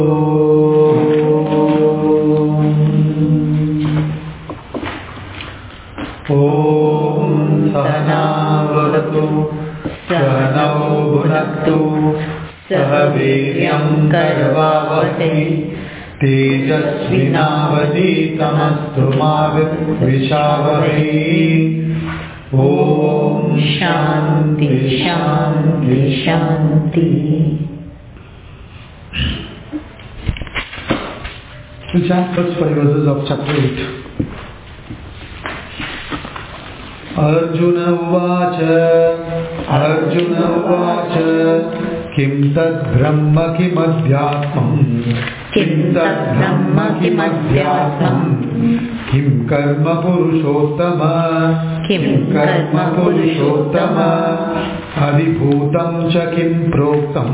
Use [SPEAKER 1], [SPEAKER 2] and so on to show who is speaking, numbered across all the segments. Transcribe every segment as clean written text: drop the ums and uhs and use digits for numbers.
[SPEAKER 1] सहनावतु सहनौ भुनक्तु सह वीर्यं करवावहै तेजस्विनावधीतमस्तु मा विद्विषावहै। ओम शांति शांति शांति। We chant first 5 verses of chapter 8. Arjuna Uvacha Kim tad brahma kim adhyatmam Kim karma purushottama Adibhutam cha kim proktam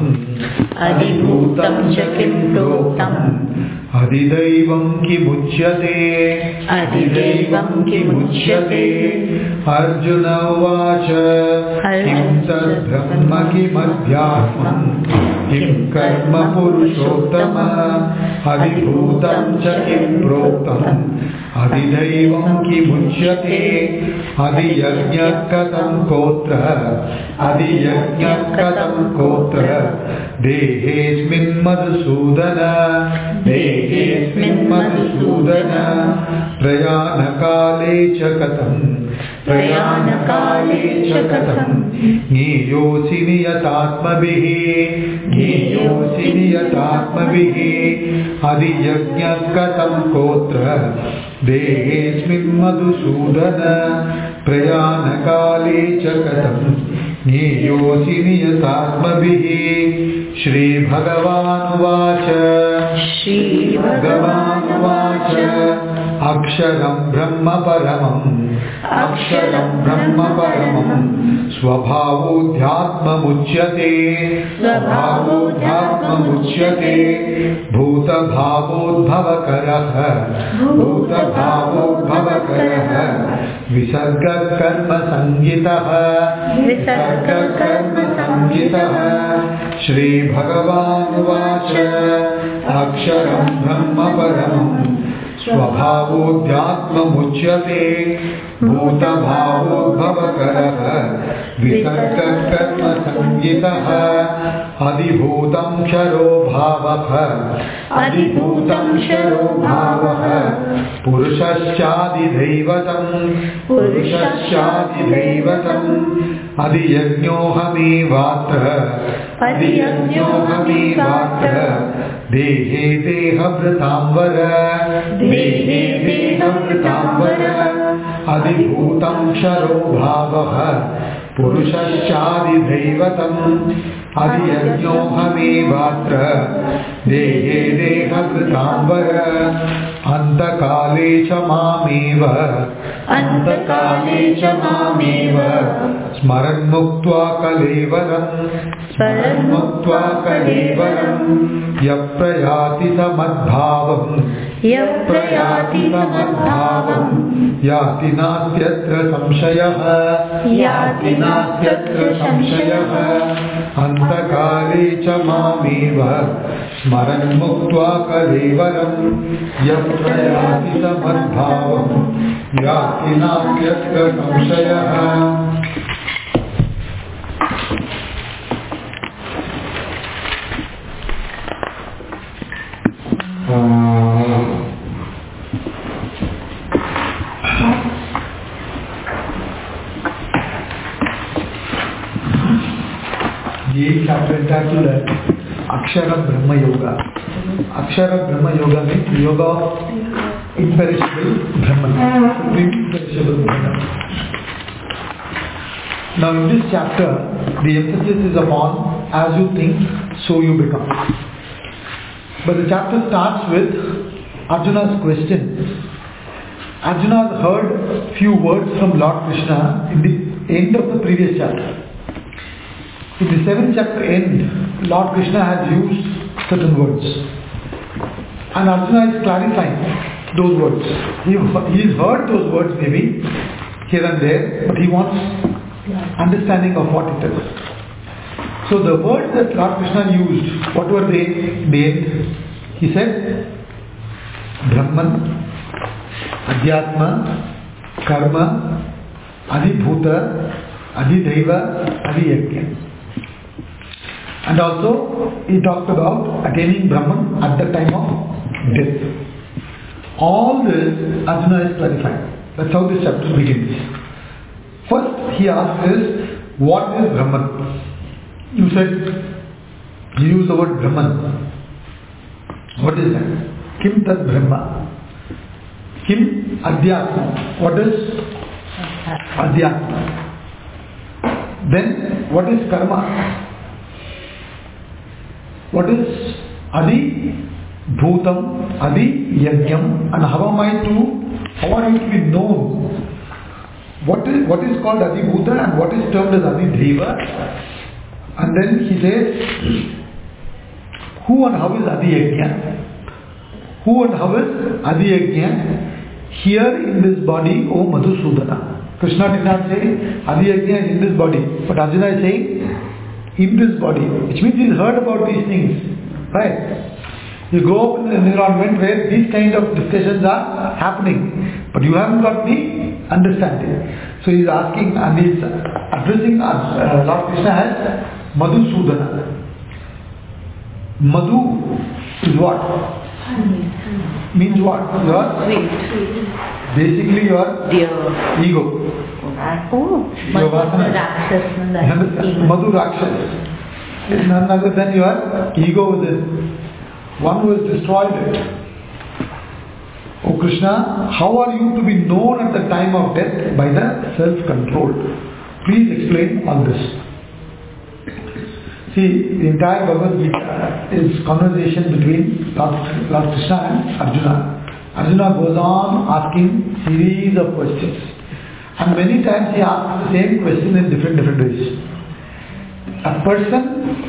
[SPEAKER 1] Adidaivam kimuchyate Arjuna Uvacha Kim tad brahma kim adhyatmam Kim karma purushottama Adibhutam cha kim proktam Adidaivam kimuchyate Adiyajna katam kotra Dehesmin madhusudana Prayanakale cha katam Niyosi niyatatmabihi Adiyajna katam kotra Dehesmin madhusudana Prayanakale cha katam Niyosi niyatatmabihi Shri Bhagavan Uvacha Aksharam Brahma Paramam Swabhavudhyatma muchyate Bhuta bhavudbhavakarah Visarga karma sangitah Shri Bhagavan Uvacha Aksharam Brahma Paramam Swabhavudhyatma muchyate Bhuta bhavudbhavakarah Visarga karma sangitah Adibhutam sharo bhavah Purushashchadi daivatam Adiyajnohamivatra Dehe deha vritamvara Adibhutam sharo bhavah Purushashchadi daivatam Adiyajnohamivatra Dehe deha vritamvara Antakale cha mameva Smaran muktva kalevaram Yaprayati samadbhavam Yati nastyatra samshayah Antakale cha mameva Smaran muktva kalevaram Yaprayati samadbhavam Yati nastyatra samshayah. ये chapter entitled Akshara Brahma Yoga. Akshara Brahma Yoga means yoga of imperishable Brahman, supreme imperishable Brahman. Now in this chapter, the emphasis is upon as you think, so you become. But the chapter starts with Arjuna's question. Arjuna has heard few words from Lord Krishna in the end of the previous chapter. In the 7th chapter end, Lord Krishna has used certain words. And Arjuna is clarifying those words. He has heard those words maybe here and there, but he wants understanding of what it is. So the words that Lord Krishna used, what were they? He said, Brahman, Adhyatma, Karma, Adibhuta, Adidaiva, Adiyajna. And also he talked about attaining Brahman at the time of death. All this Arjuna is clarifying. That's how this chapter begins. First he asks is, what is Brahman? You said, you use the word Brahman. What is that? Kim Tad Brahma. Kim Adhyatma. What is Adhyatma? Then what is Karma? What is Adi Bhutam, Adi Yajnam, and how are you to be known? What is called Adi Bhuta and what is termed as Adi Deva? And then he says, who and how is Adi Yajna? Who and how is Adi Yajna? Here in this body, O Madhusudana. Krishna did not say Adi Yajna is in this body, but Arjuna is saying in this body, which means he's heard about these things, right? You grow up in an environment where these kind of discussions are happening, but you haven't got the understanding. So he's asking and he's addressing Lord Krishna as Madhusudana. Madhu is what? Means what? Basically your ego. Madhu Rakshas is none other than your ego within. One who has destroyed it. O Krishna, how are you to be known at the time of death? By the self-control. Please explain all this. See, the entire Bhagavad Gita is conversation between Lord Krishna and Arjuna. Arjuna goes on asking series of questions. And many times he asks the same question in different ways. A person,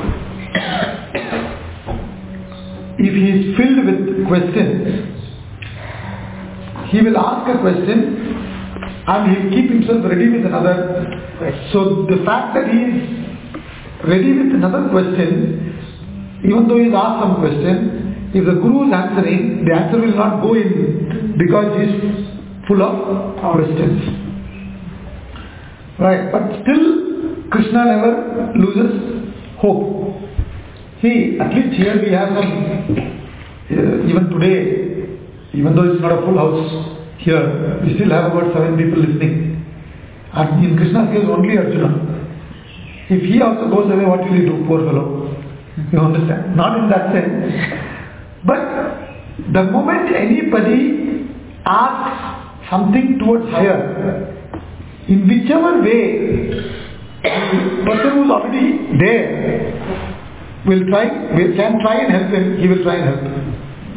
[SPEAKER 1] if he is filled with questions, he will ask a question and he will keep himself ready with another question. So the fact that he is ready with another question, even though he has asked some question, if the Guru is answering, the answer will not go in because he is full of questions. Right, but still Krishna never loses hope. See, at least here we have some, even today, even though it's not a full house here, we still have about 7 people listening. And in Krishna's case, only Arjuna. If he also goes away, what will he do, poor fellow? You understand? Not in that sense. But the moment anybody asks something towards higher, in whichever way, the person who is already there can try and help him, he will try and help him.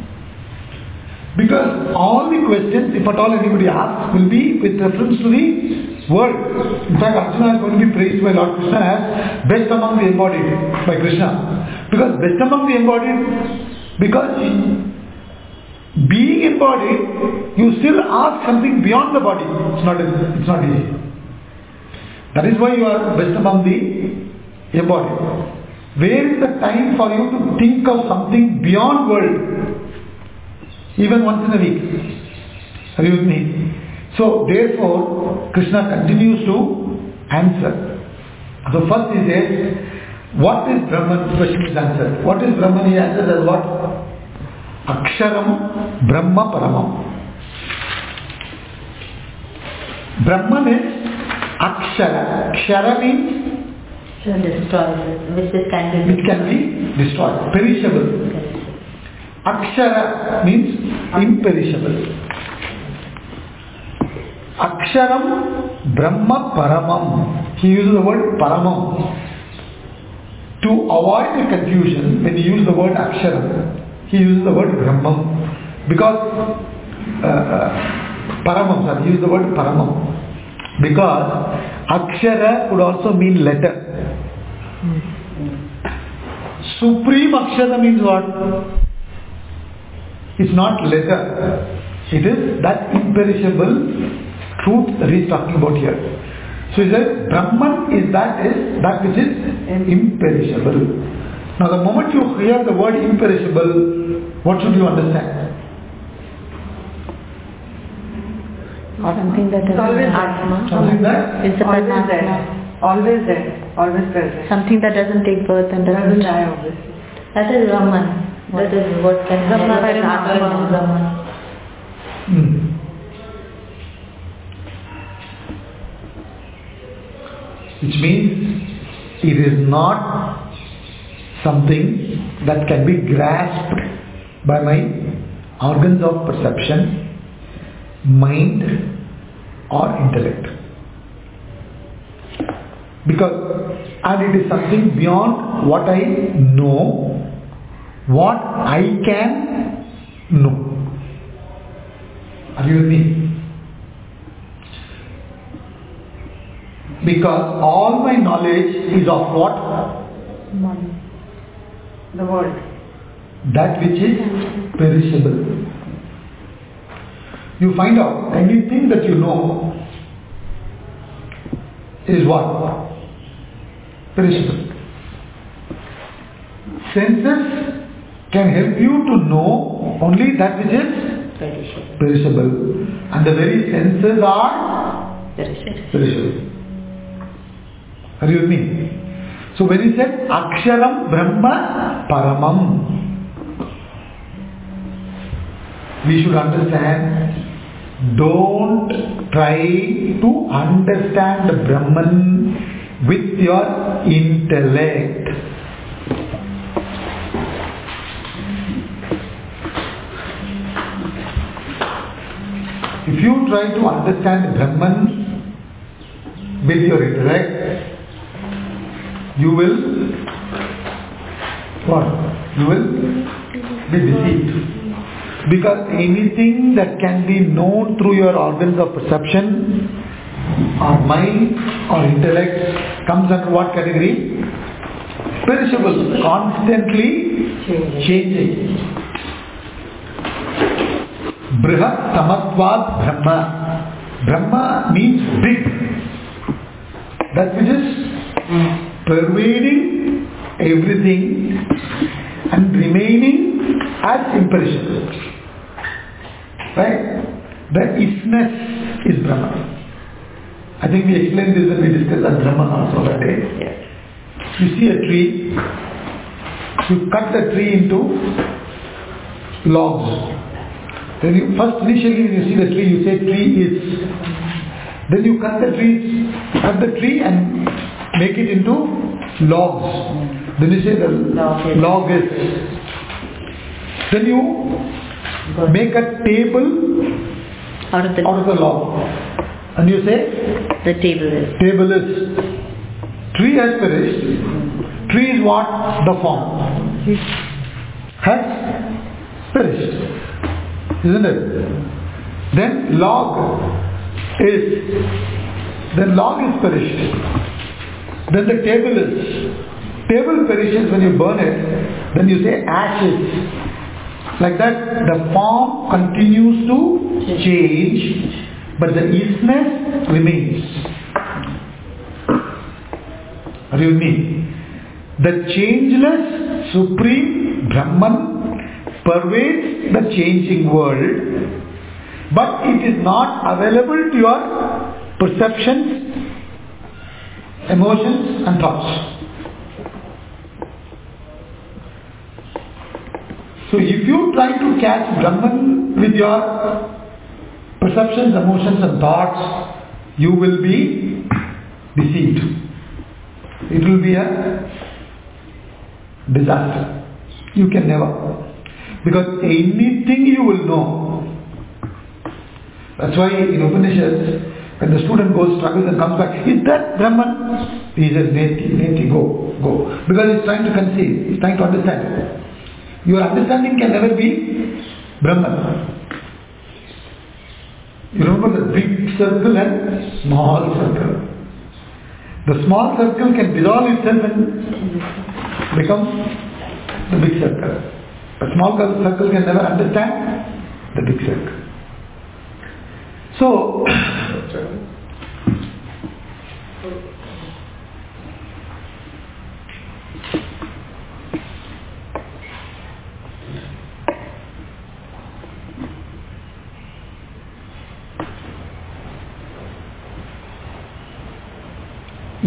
[SPEAKER 1] Because all the questions, if at all anybody asks, will be with reference to the world. In fact, Arjuna is going to be praised by Lord Krishna as best among the embodied by Krishna. Because best among the embodied, because being embodied, you still ask something beyond the body. It's not easy. That is why you are best among the embodied. Where is the time for you to think of something beyond world? Even once in a week. Are you with me? So therefore, Krishna continues to answer. So first he says, what is Brahman? Question is answered. What is Brahman? He answers as what? Aksharam Brahma Paramam. Brahman is Akshara. Kshara means which can be destroyed, perishable. Akshara means imperishable. Aksharam Brahma Paramam. He uses the word Paramam. To avoid the confusion, when he uses the word Aksharam, he uses the word Brahmam. Because Paramam, he uses the word Paramam. Because Akshara could also mean letter. Supreme Akshara means what? It's not letter. It is that imperishable truth that he is talking about here. So he says, Brahman is that which is imperishable. Now the moment you hear the word imperishable, What should you understand?
[SPEAKER 2] Something that is
[SPEAKER 3] always
[SPEAKER 2] Atma.
[SPEAKER 1] Something that
[SPEAKER 2] Is the
[SPEAKER 3] always there.
[SPEAKER 2] Paramatma.
[SPEAKER 3] Always there. Always present.
[SPEAKER 2] Something that doesn't take birth and
[SPEAKER 3] Doesn't
[SPEAKER 2] doesn't
[SPEAKER 3] die, obviously.
[SPEAKER 2] That is Brahman. That is what can
[SPEAKER 3] Brahman.
[SPEAKER 2] that is Atma, Brahman.
[SPEAKER 1] Which means it is not something that can be grasped by my organs of perception, mind or intellect. And it is something beyond what I know, what I can know. Are you with me? Because all my knowledge is of what?
[SPEAKER 3] The world.
[SPEAKER 1] That which is perishable. You find out anything that you know is what? Perishable. Senses can help you to know only that which is perishable. And the very senses are perishable. Are you with me? So when he said Aksharam Brahma Paramam, we should understand, don't try to understand the Brahman with your intellect. If you try to understand Brahman with your intellect, you will what? You will be deceived. Because anything that can be known through your organs of perception or mind or intellect comes under what category? Perishable, constantly changing. Brihat Samatvad Brahma. Brahma means big. That which is pervading everything and remaining as imperishable. Right? The isness is Brahman. I think we explained this when we discussed at Brahman also that day.
[SPEAKER 2] Yes.
[SPEAKER 1] You see a tree, you cut the tree into logs. Then you first initially when you see the tree, you say tree is. Then you cut the tree and make it into logs. Then you say the log is. Then you make a table
[SPEAKER 2] Out of the
[SPEAKER 1] log. And you say
[SPEAKER 2] the table is.
[SPEAKER 1] table is. Tree has perished. Tree is what? The form. Has perished. Isn't it? Then log is perished. Then the table is. Table perishes when you burn it. Then you say ashes. Like that, the form continues to change, but the isness remains. Are you with me? The changeless Supreme Brahman pervades the changing world, but it is not available to your perceptions, emotions and thoughts. So if you try to catch Brahman with your perceptions, emotions and thoughts, you will be deceived. It will be a disaster. You can never. Because anything you will know. That's why in Upanishads, when the student goes, struggles and comes back, is that Brahman? He says, Neti, go. Because he's trying to conceive, he's trying to understand. Your understanding can never be Brahman. You remember the big circle and small circle. The small circle can dissolve itself and become the big circle. The small circle can never understand the big circle. So,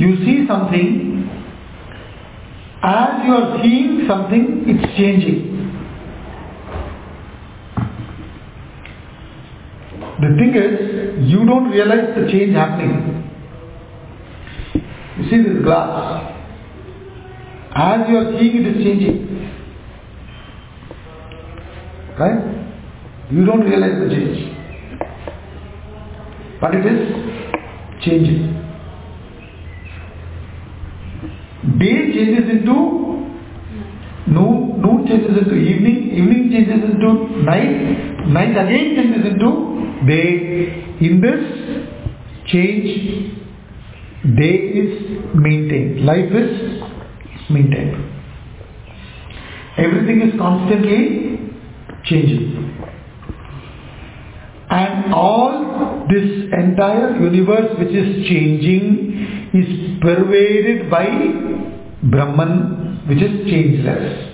[SPEAKER 1] you see something, as you are seeing something, it's changing. The thing is, you don't realize the change happening. You see this glass. As you are seeing it is changing. Right? You don't realize the change. But it is changing. Day changes into noon, noon changes into evening, evening changes into night, night again changes into day. In this change, day is maintained, life is maintained. Everything is constantly changing. And all this entire universe which is changing is pervaded by Brahman, which is changeless.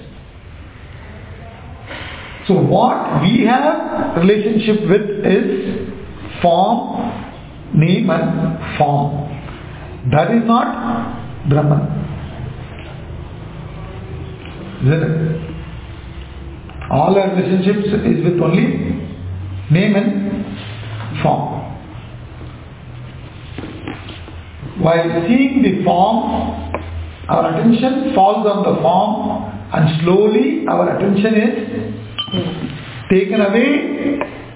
[SPEAKER 1] So what we have relationship with is form, name and form. That is not Brahman. Isn't it? All our relationships is with only name and form. While seeing the form, our attention falls on the form and slowly our attention is taken away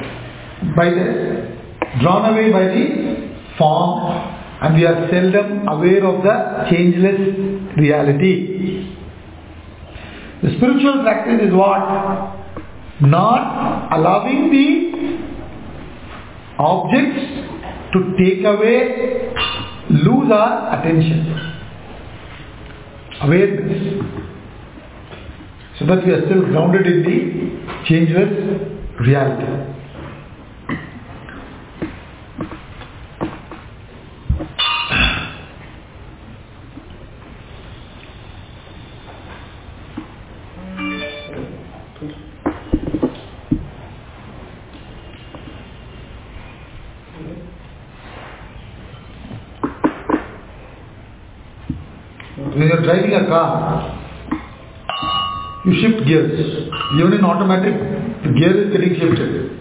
[SPEAKER 1] drawn away by the form, and we are seldom aware of the changeless reality. The spiritual practice is what? Not allowing the objects to take away, lose our attention. Awareness. So that we are still grounded in the changeless reality. When you are driving a car, you shift gears. Even in automatic, the gear is getting shifted.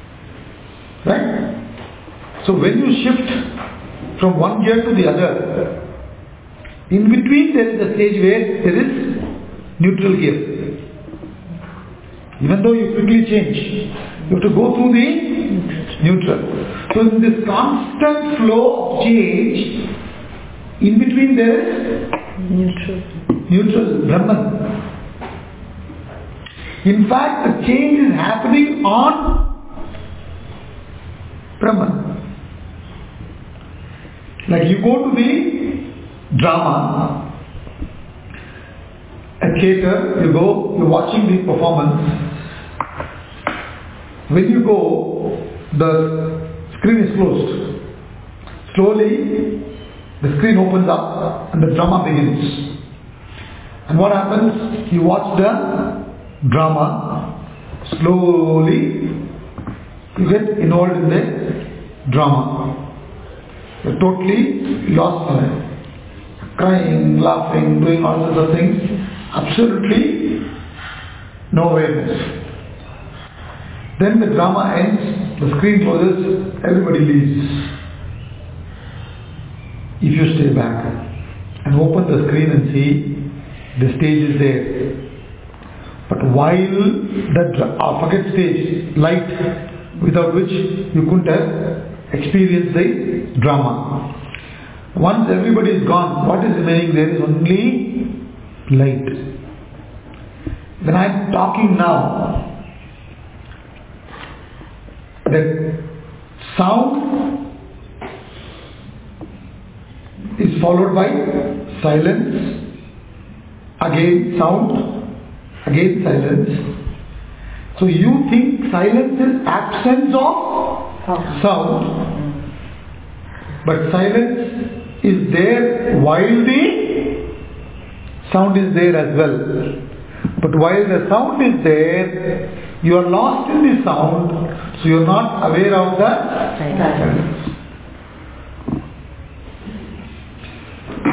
[SPEAKER 1] Right? So when you shift from one gear to the other, in between there is a stage where there is neutral gear. Even though you quickly change, you have to go through the neutral. So in this constant flow of change, in between there is neutral Brahman. In fact, the change is happening on Brahman. Like you go to the drama, a theater, you're watching the performance. When you go, the screen is closed. Slowly, the screen opens up and the drama begins. And what happens? You watch the drama. Slowly, you get involved in the drama. You're totally lost in it. Crying, laughing, doing all sorts of things. Absolutely no awareness. Then the drama ends, the screen closes, everybody leaves. If you stay back and open the screen and see, the stage is there. But while that forget stage, light, without which you couldn't have experienced the drama. Once everybody is gone, what is remaining there is only light. When I am talking now, the sound is followed by silence, again sound, again silence. So you think silence is absence of sound, but silence is there while the sound is there as well. But while the sound is there, you are lost in the sound, so you are not aware of the silence.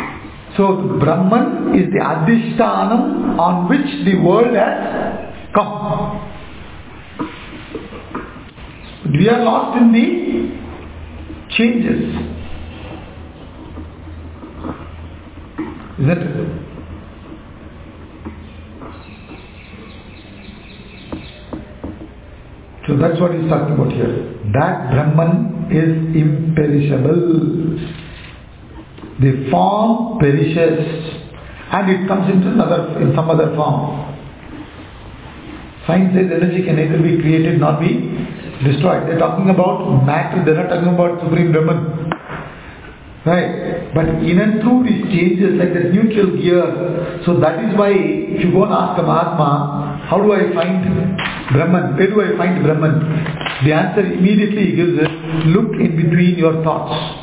[SPEAKER 1] So Brahman is the Adhishtanam on which the world has come. We are lost in the changes. Isn't it? So that's what he's talking about here. That Brahman is imperishable. The form perishes and it comes into in some other form. Science says energy can neither be created nor be destroyed. They're talking about matter, they're not talking about Supreme Brahman. Right? But in and through these changes, like the neutral gear, so that is why if you go and ask a Mahatma, how do I find Brahman? Where do I find Brahman? The answer immediately he gives is, look in between your thoughts.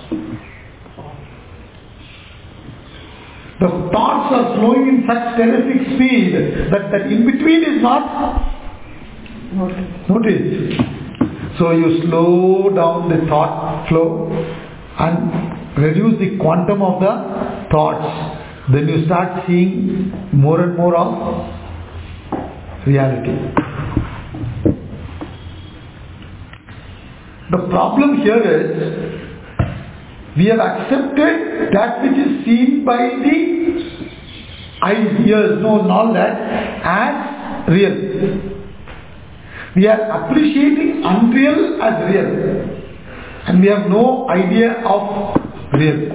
[SPEAKER 1] The thoughts are flowing in such terrific speed that in between is not noticed. So you slow down the thought flow and reduce the quantum of the thoughts. Then you start seeing more and more of reality. The problem here is we have accepted that which is seen by the eyes, ears, nose and all that as real. We are appreciating unreal as real. And we have no idea of real.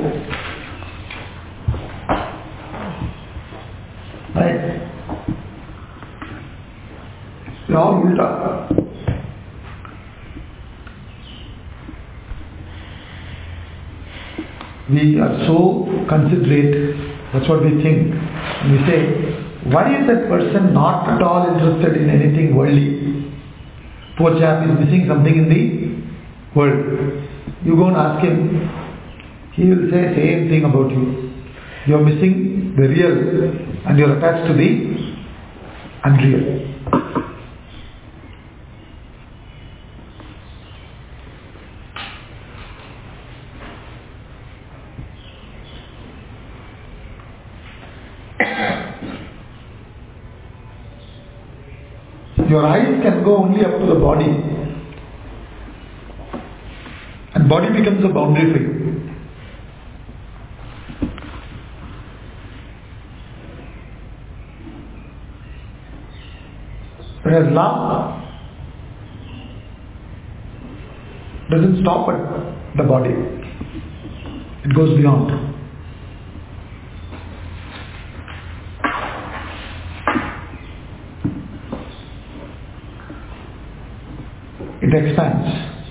[SPEAKER 1] Right? They are all ulta. We are so considerate, that's what we think. And we say, why is that person not at all interested in anything worldly? Poor chap is missing something in the world. You go and ask him, he will say same thing about you. You are missing the real and you are attached to the unreal. Your eyes can go only up to the body, and body becomes a boundary for you. Whereas love doesn't stop at the body, it goes beyond. It expands.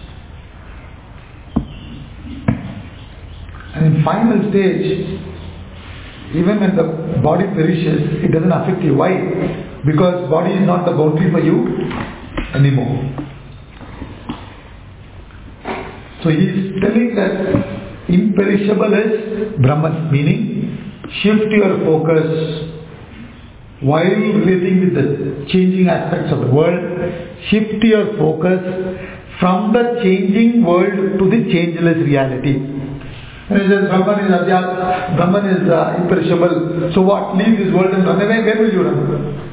[SPEAKER 1] And in final stage, even when the body perishes, it doesn't affect you. Why? Because body is not the boundary for you anymore. So he is telling that imperishable is Brahman, meaning shift your focus while relating with the changing aspects of the world. Shift your focus from the changing world to the changeless reality. And he says Brahman is Adhyat, Brahman is imperishable. So what? Leave this world and run away? Where will you run?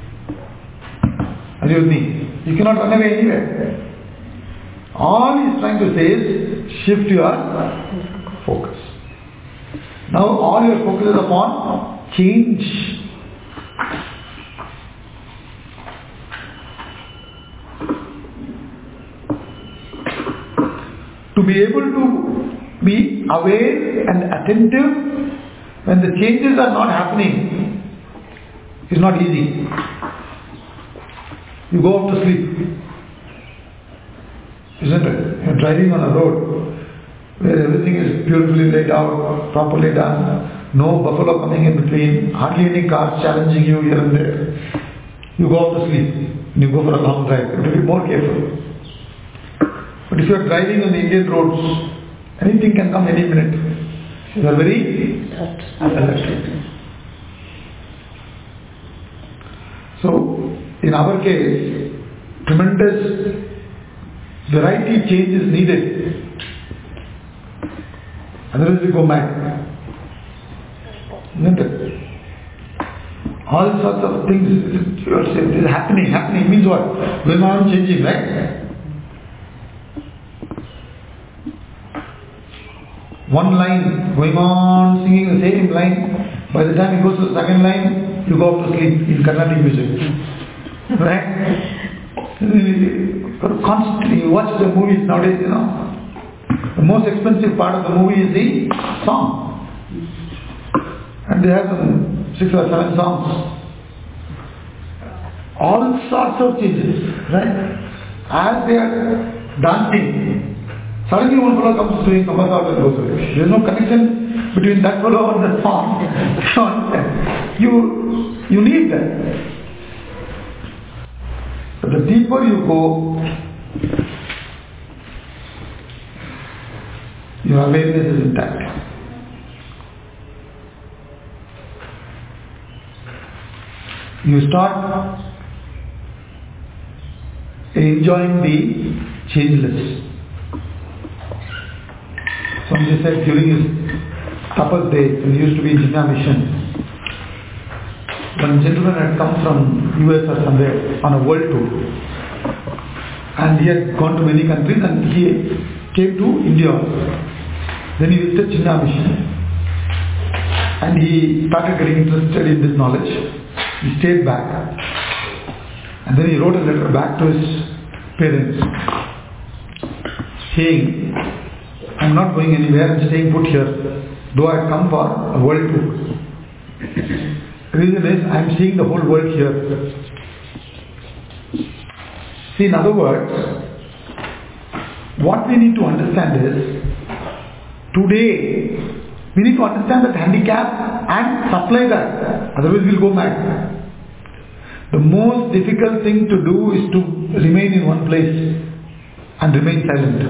[SPEAKER 1] Are you with me? You cannot run away anywhere. All he is trying to say is shift your focus. Now all your focus is upon change. To be able to be aware and attentive when the changes are not happening is not easy. You go off to sleep, isn't it? You're driving on a road where everything is beautifully laid out, properly done, no buffalo coming in between, hardly any cars challenging you here and there. You go off to sleep and you go for a long drive. You have to be more careful. But if you are driving on the Indian roads, anything can come any minute. You are very alert. So, in our case, tremendous variety change is needed. Otherwise we go mad. Isn't it? All sorts of things you are saying, this is happening. Means what? Going on changing, right? One line going on singing the same line. By the time it goes to the second line, you go off to sleep in Carnatic music. Right? Constantly, you watch the movies nowadays, the most expensive part of the movie is the song. And they have some 6 or 7 songs. All sorts of changes, right? As they are dancing, suddenly one fellow comes doing Kamasar and goes away. There is no connection between that fellow and the song. You need that. But the deeper you go, your awareness is intact. You start enjoying the changeless. Somebody said during his tapas days, when he used to be in Jinnah mission, one gentleman had come from US or somewhere on a world tour, and he had gone to many countries, and he came to India. Then he visited Jinnah mission, and he started getting interested in this knowledge. He stayed back, and then he wrote a letter back to his parents saying, I'm not going anywhere, I'm staying put here, though I come for a world tour. The reason is, I'm seeing the whole world here. See, in other words, what we need to understand is, today, we need to understand that handicap and supply that, otherwise we'll go mad. The most difficult thing to do is to remain in one place and remain silent.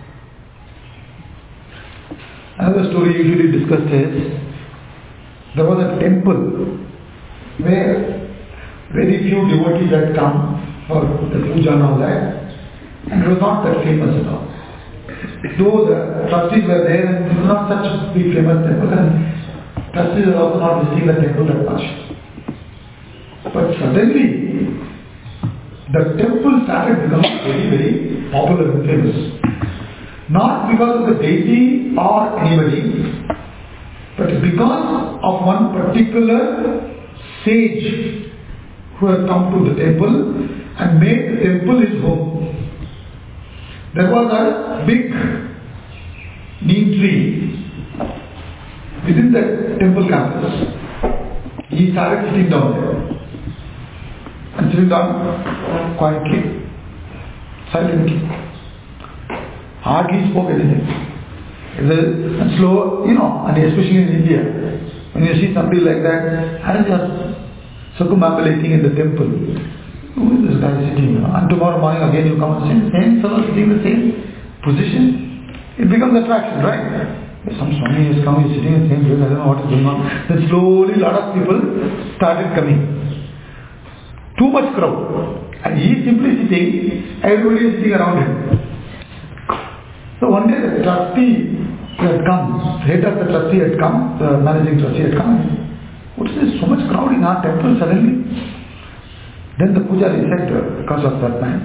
[SPEAKER 1] Another story usually discussed is, there was a temple where very few devotees had come for the puja and all that, and it was not that famous at all. Though the trustees were there, and it was not such a big famous temple, and trustees were also not visiting the temple that much. But suddenly, the temple started becoming very, very popular and famous. Not because of the deity or anybody, but because of one particular sage who had come to the temple and made the temple his home. There was a big neem tree within the temple campus. He started sitting down there. And sitting down quietly, silently. Hardly spoke anything. And slow, and especially in India, when you see somebody like that, and just circumambulating in the temple, who is this guy sitting? And tomorrow morning again you come and see the same fellow sitting in the same position. It becomes attraction, right? Some Swami has come, he's sitting in the same place, I don't know what is going on. Then slowly a lot of people started coming. Too much crowd. And he is simply sitting, everybody is sitting around him. So one day the trustee had come, the head of the trustee had come, the managing trustee had come. What is this, so much crowd in our temple suddenly? Then the pujari said, because of that man,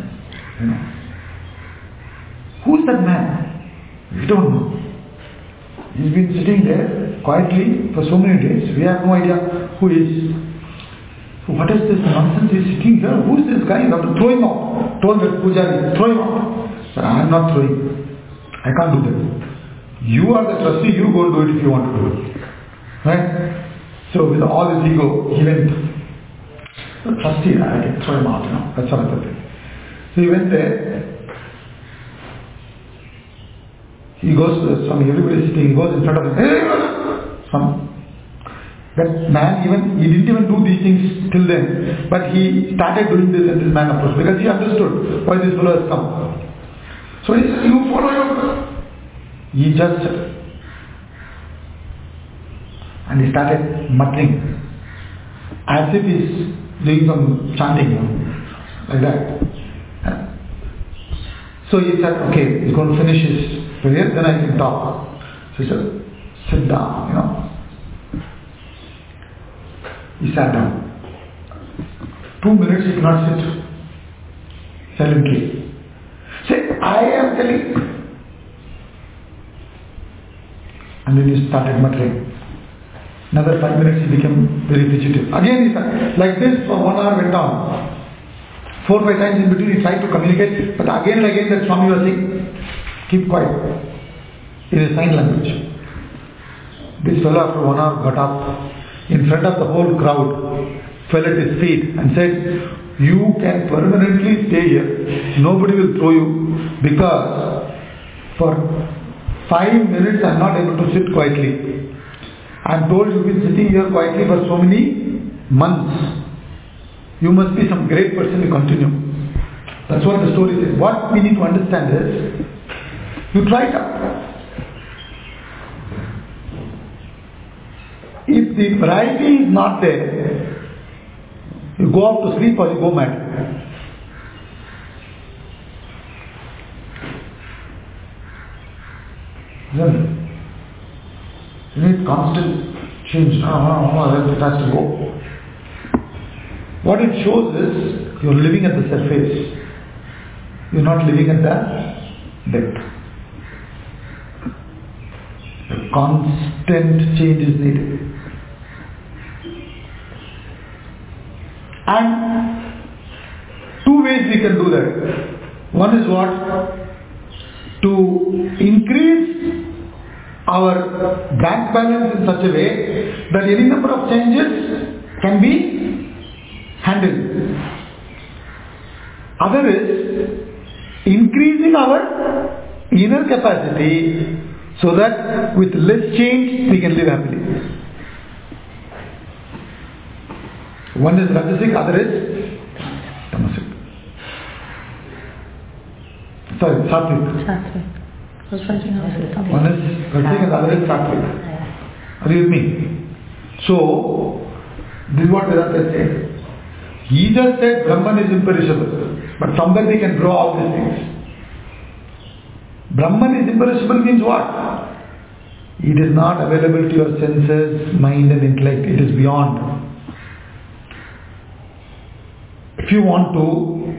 [SPEAKER 1] who is that man? We don't know. He's been sitting there quietly for so many days, we have no idea who he is. So what is this nonsense? He's sitting here, who is this guy? You have to throw him out. Told the pujari, throw him out. But I am not throwing. I can't do that. You are the trustee, you go and do it if you want to do it. Right? So with all his ego, he went. The trustee, I can throw him out, that's another thing. So he went there. He goes to Swami, everybody is sitting, he goes in front of him. Hey, Swami. That man, he didn't even do these things till then, but he started doing this and this man approached, because he understood why this fellow has come. So he said, you follow him. He just, and he started muttering, as if he's doing some chanting, like that. So he said, okay, he's going to finish his prayer, then I can talk. So he said, sit down, He sat down. 2 minutes he cannot sit silently. Say, I am telling. And then he started muttering. Another 5 minutes he became very fidgety. Again he started. Like this for 1 hour went on. 4 or 5 times in between he tried to communicate, but again and again that Swami was saying, keep quiet. In a sign language. This fellow after 1 hour got up in front of the whole crowd, fell at his feet and said, you can permanently stay here. Nobody will throw you because for 5 minutes I am not able to sit quietly. I am told you have been sitting here quietly for so many months. You must be some great person to continue. That's what the story says. What we need to understand is, you try it out. If the variety is not there, you go off to sleep or you go mad. Then you need constant change. It has to go. What it shows is you are living at the surface. You are not living at the depth. A constant change is needed. And 2 ways we can do that. One is what? To increase our bank balance in such a way that any number of changes can be handled. Other is increasing our inner capacity so that with less change we can live happily. One is Rajasic, other is Tamasic. Sorry, Sattvic. One is Rajasic and the other is Sattvic. Are you with me? So, this is what Vedanta said. He just said Brahman is imperishable, but from that we can draw all these things. Brahman is imperishable means what? It is not available to your senses, mind and intellect. It is beyond. If you want to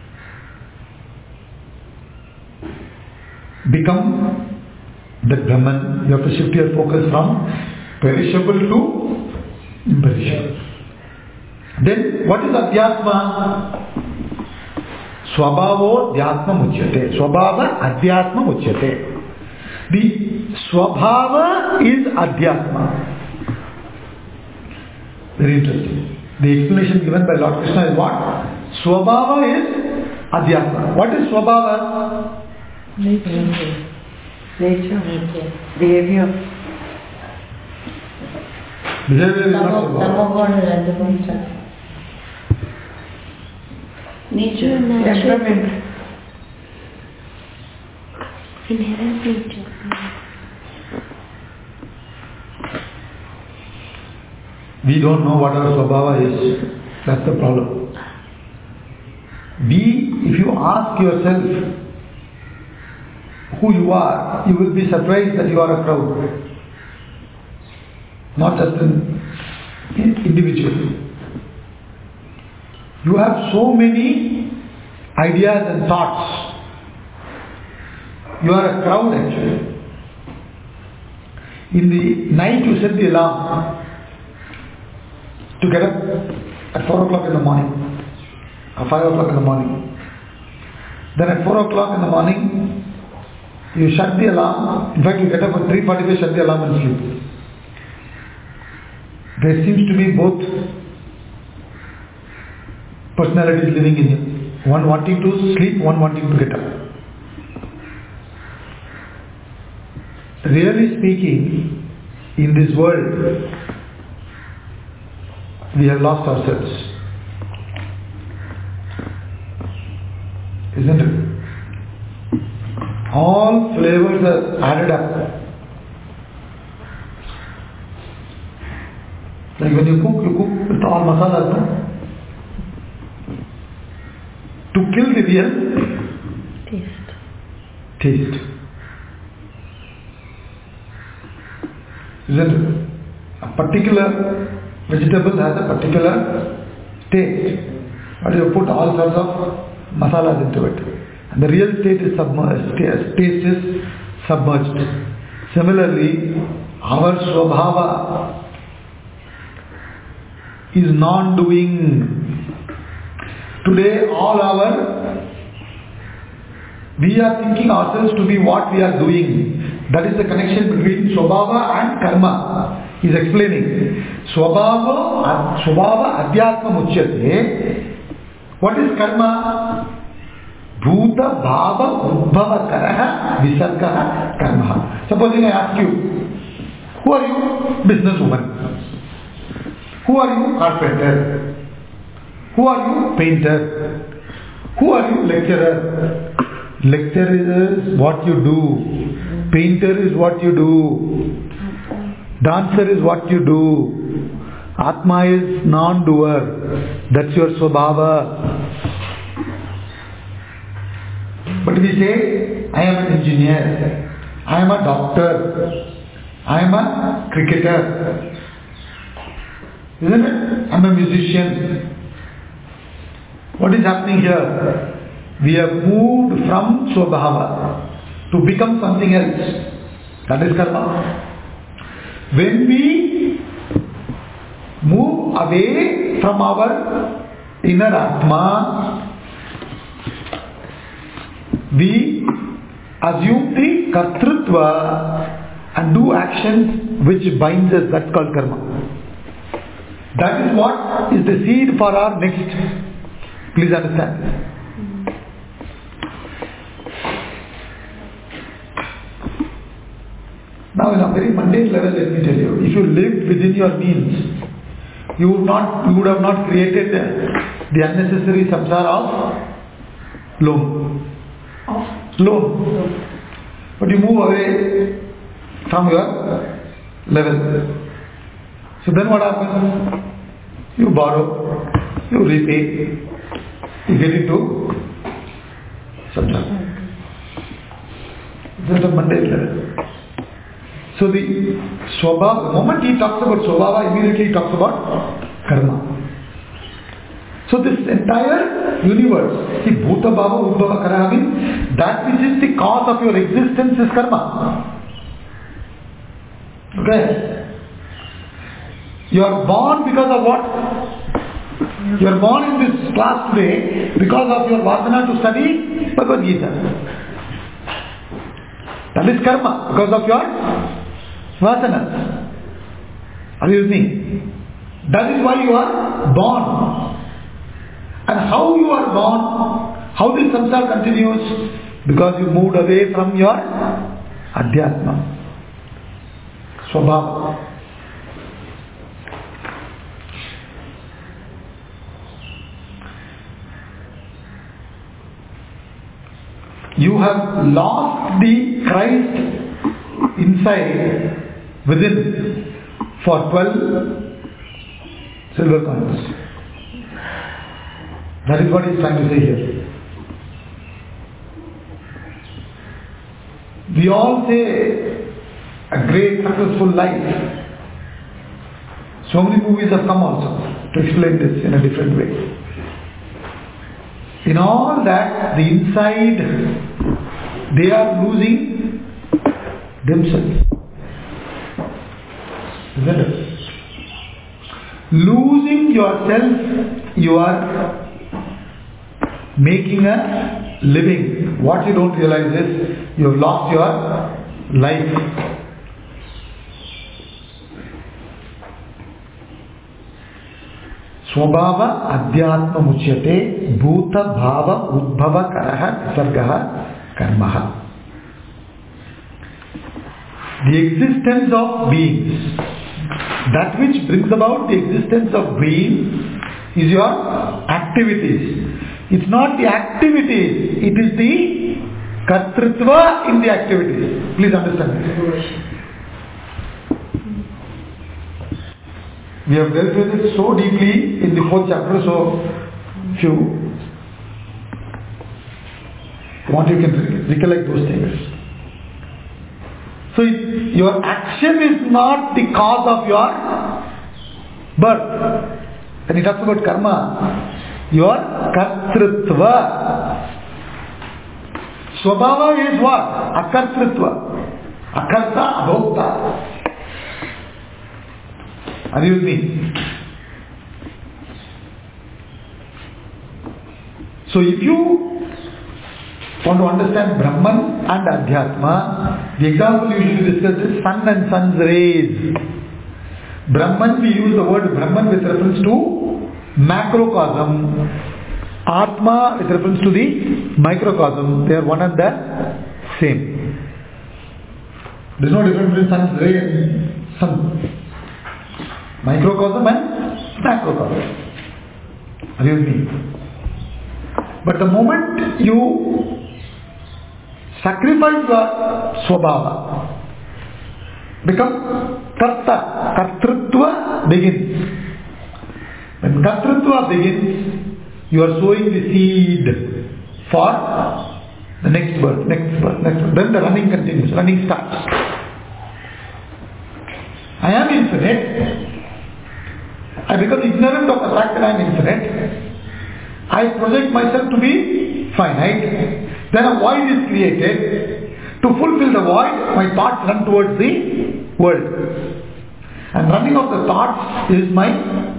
[SPEAKER 1] become the Brahman, you have to shift your focus from perishable to imperishable. Then what is Adhyatma? Swabhavo Dhyatma Muchyate. Swabhava Adhyatma Muchyate. The Swabhava is Adhyatma. Very interesting. The explanation given by Lord Krishna is what? Swabhava is Adhyatma. What is Swabhava?
[SPEAKER 3] Nature. Behavior.
[SPEAKER 1] Behavior is not Swabhava.
[SPEAKER 2] Nature.
[SPEAKER 3] Temperament.
[SPEAKER 2] Inherent nature.
[SPEAKER 1] We don't know what our Swabhava is. That's the problem. If you ask yourself who you are, you will be surprised that you are a crowd. Not just an individual. You have so many ideas and thoughts. You are a crowd actually. In the night you set the alarm to get up at 4 o'clock in the morning or 5 o'clock in the morning. Then at 4 o'clock in the morning you shut the alarm. In fact you get up at 3:45, shut the alarm and sleep. There seems to be both personalities living in you. One wanting to sleep, one wanting to get up. Really speaking, in this world, we have lost ourselves. Isn't it? All flavors are added up. Like when you cook with all masalas, no? To kill the real taste. Isn't it? A particular Vegetable has a particular taste, but you put all sorts of masalas into it. And the real taste is submerged. Similarly, our swabhava is non-doing. Today, we are thinking ourselves to be what we are doing. That is the connection between swabhava and karma. He is explaining. Swabhava adhyatma muchyate. What is karma? Bhuta bhava udbhava karaha visargaha karma. Supposing I ask you, who are you? Businesswoman. Who are you? Carpenter. Who are you? Painter. Who are you? Lecturer. Lecturer is what you do. Painter is what you do. Dancer is what you do. Atma is non-doer. That's your swabhava. But we say, I am an engineer. I am a doctor. I am a cricketer. Isn't it? I am a musician. What is happening here? We have moved from swabhava to become something else. That is karma. When we move away from our inner Atma, we assume the kartrutva and do actions which binds us. That's called karma. That is what is the seed for our next. Please understand. Now, in a very mundane level, let me tell you, if you lived within your means, you would have not created the unnecessary samsara of loan. But you move away from your level. So then what happens? You borrow, you repay, you get into samsara. It's at a mundane level. So the swabhava, the moment he talks about swabhava, immediately he talks about karma. So this entire universe, see, bhuta bhava udbhava karaha means that which is the cause of your existence is karma. Okay? You are born because of what? You are born in this class today because of your vasana to study Bhagavad Gita. That is karma, because of your vasanas. Are you with me? That is why you are born. And how you are born, how this samsara continues? Because you moved away from your adhyatma, swabhava. You have lost the Christ inside, within, for 12 silver coins. That is what he is trying to say here. We all say a great successful life. So many movies have come also to explain this in a different way. In all that, the inside, they are losing themselves. Isn't it? Losing yourself, you are making a living. What you don't realize is, you have lost your life. Swabhava adhyatma muchyate bhuta bhava udbhava karaha sargaha karmaha. The existence of beings, that which brings about the existence of being is your activities. It's not the activities, it is the kartrutva in the activities. Please understand this. We have dealt with it so deeply in the 4th chapter, so if you want, you can recollect those things. So your action is not the cause of your birth. When he talks about karma, your kartrutva. Swabhava is what? Akartrutva. Akarta, abhokta. Are you with me? So if you want to understand Brahman and Adhyatma, the example you usually discuss is sun and sun's rays. Brahman, we use the word Brahman with reference to macrocosm. Atma with reference to the microcosm. They are one and the same. There is no difference between sun's ray and sun. Microcosm and macrocosm. Are you with me? But the moment you sacrifice the swabhava, become karta, kartrutva begins. When kartrutva begins, you are sowing the seed for the next birth. Then the running continues, running starts. I am infinite. I become ignorant of the fact that I am infinite. I project myself to be finite. Then a void is created. To fulfill the void, my thoughts run towards the world. And running of the thoughts is my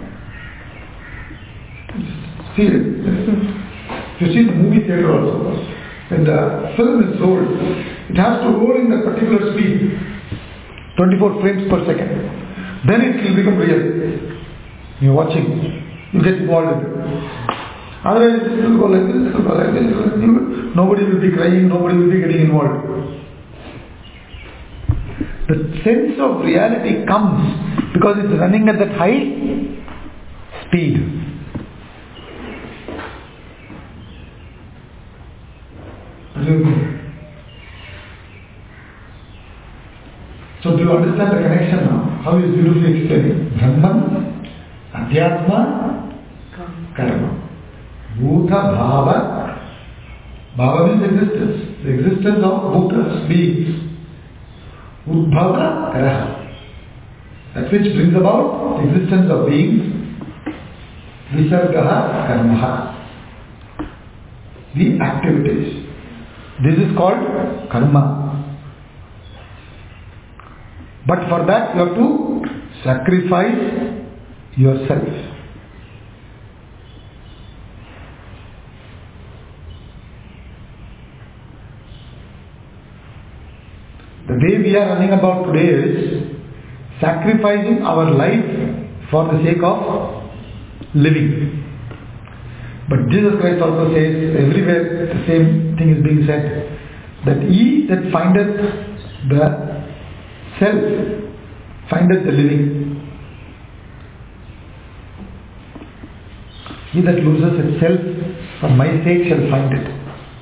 [SPEAKER 1] fear. You see the movie theater also. When the film is rolled, it has to roll in a particular speed, 24 frames per second. Then it will become real. You're watching, you get involved in it. Otherwise, it will go like this, it will go like this. Nobody will be crying, nobody will be getting involved. The sense of reality comes because it's running at that high speed. So do you understand the connection now? How is beautifully explained? Brahman, Adhyatma, Karma. Bhuta Bhava. Bhava means existence. The existence of bhutas, beings. Udbhava Karaha. That which brings about the existence of beings. Visargaha Karmaha. The activities. This is called karma. But for that you have to sacrifice yourself. The way we are running about today is sacrificing our life for the sake of living. But Jesus Christ also says, everywhere the same thing is being said, that he that findeth the self, findeth the living. He that loses itself for my sake shall find it.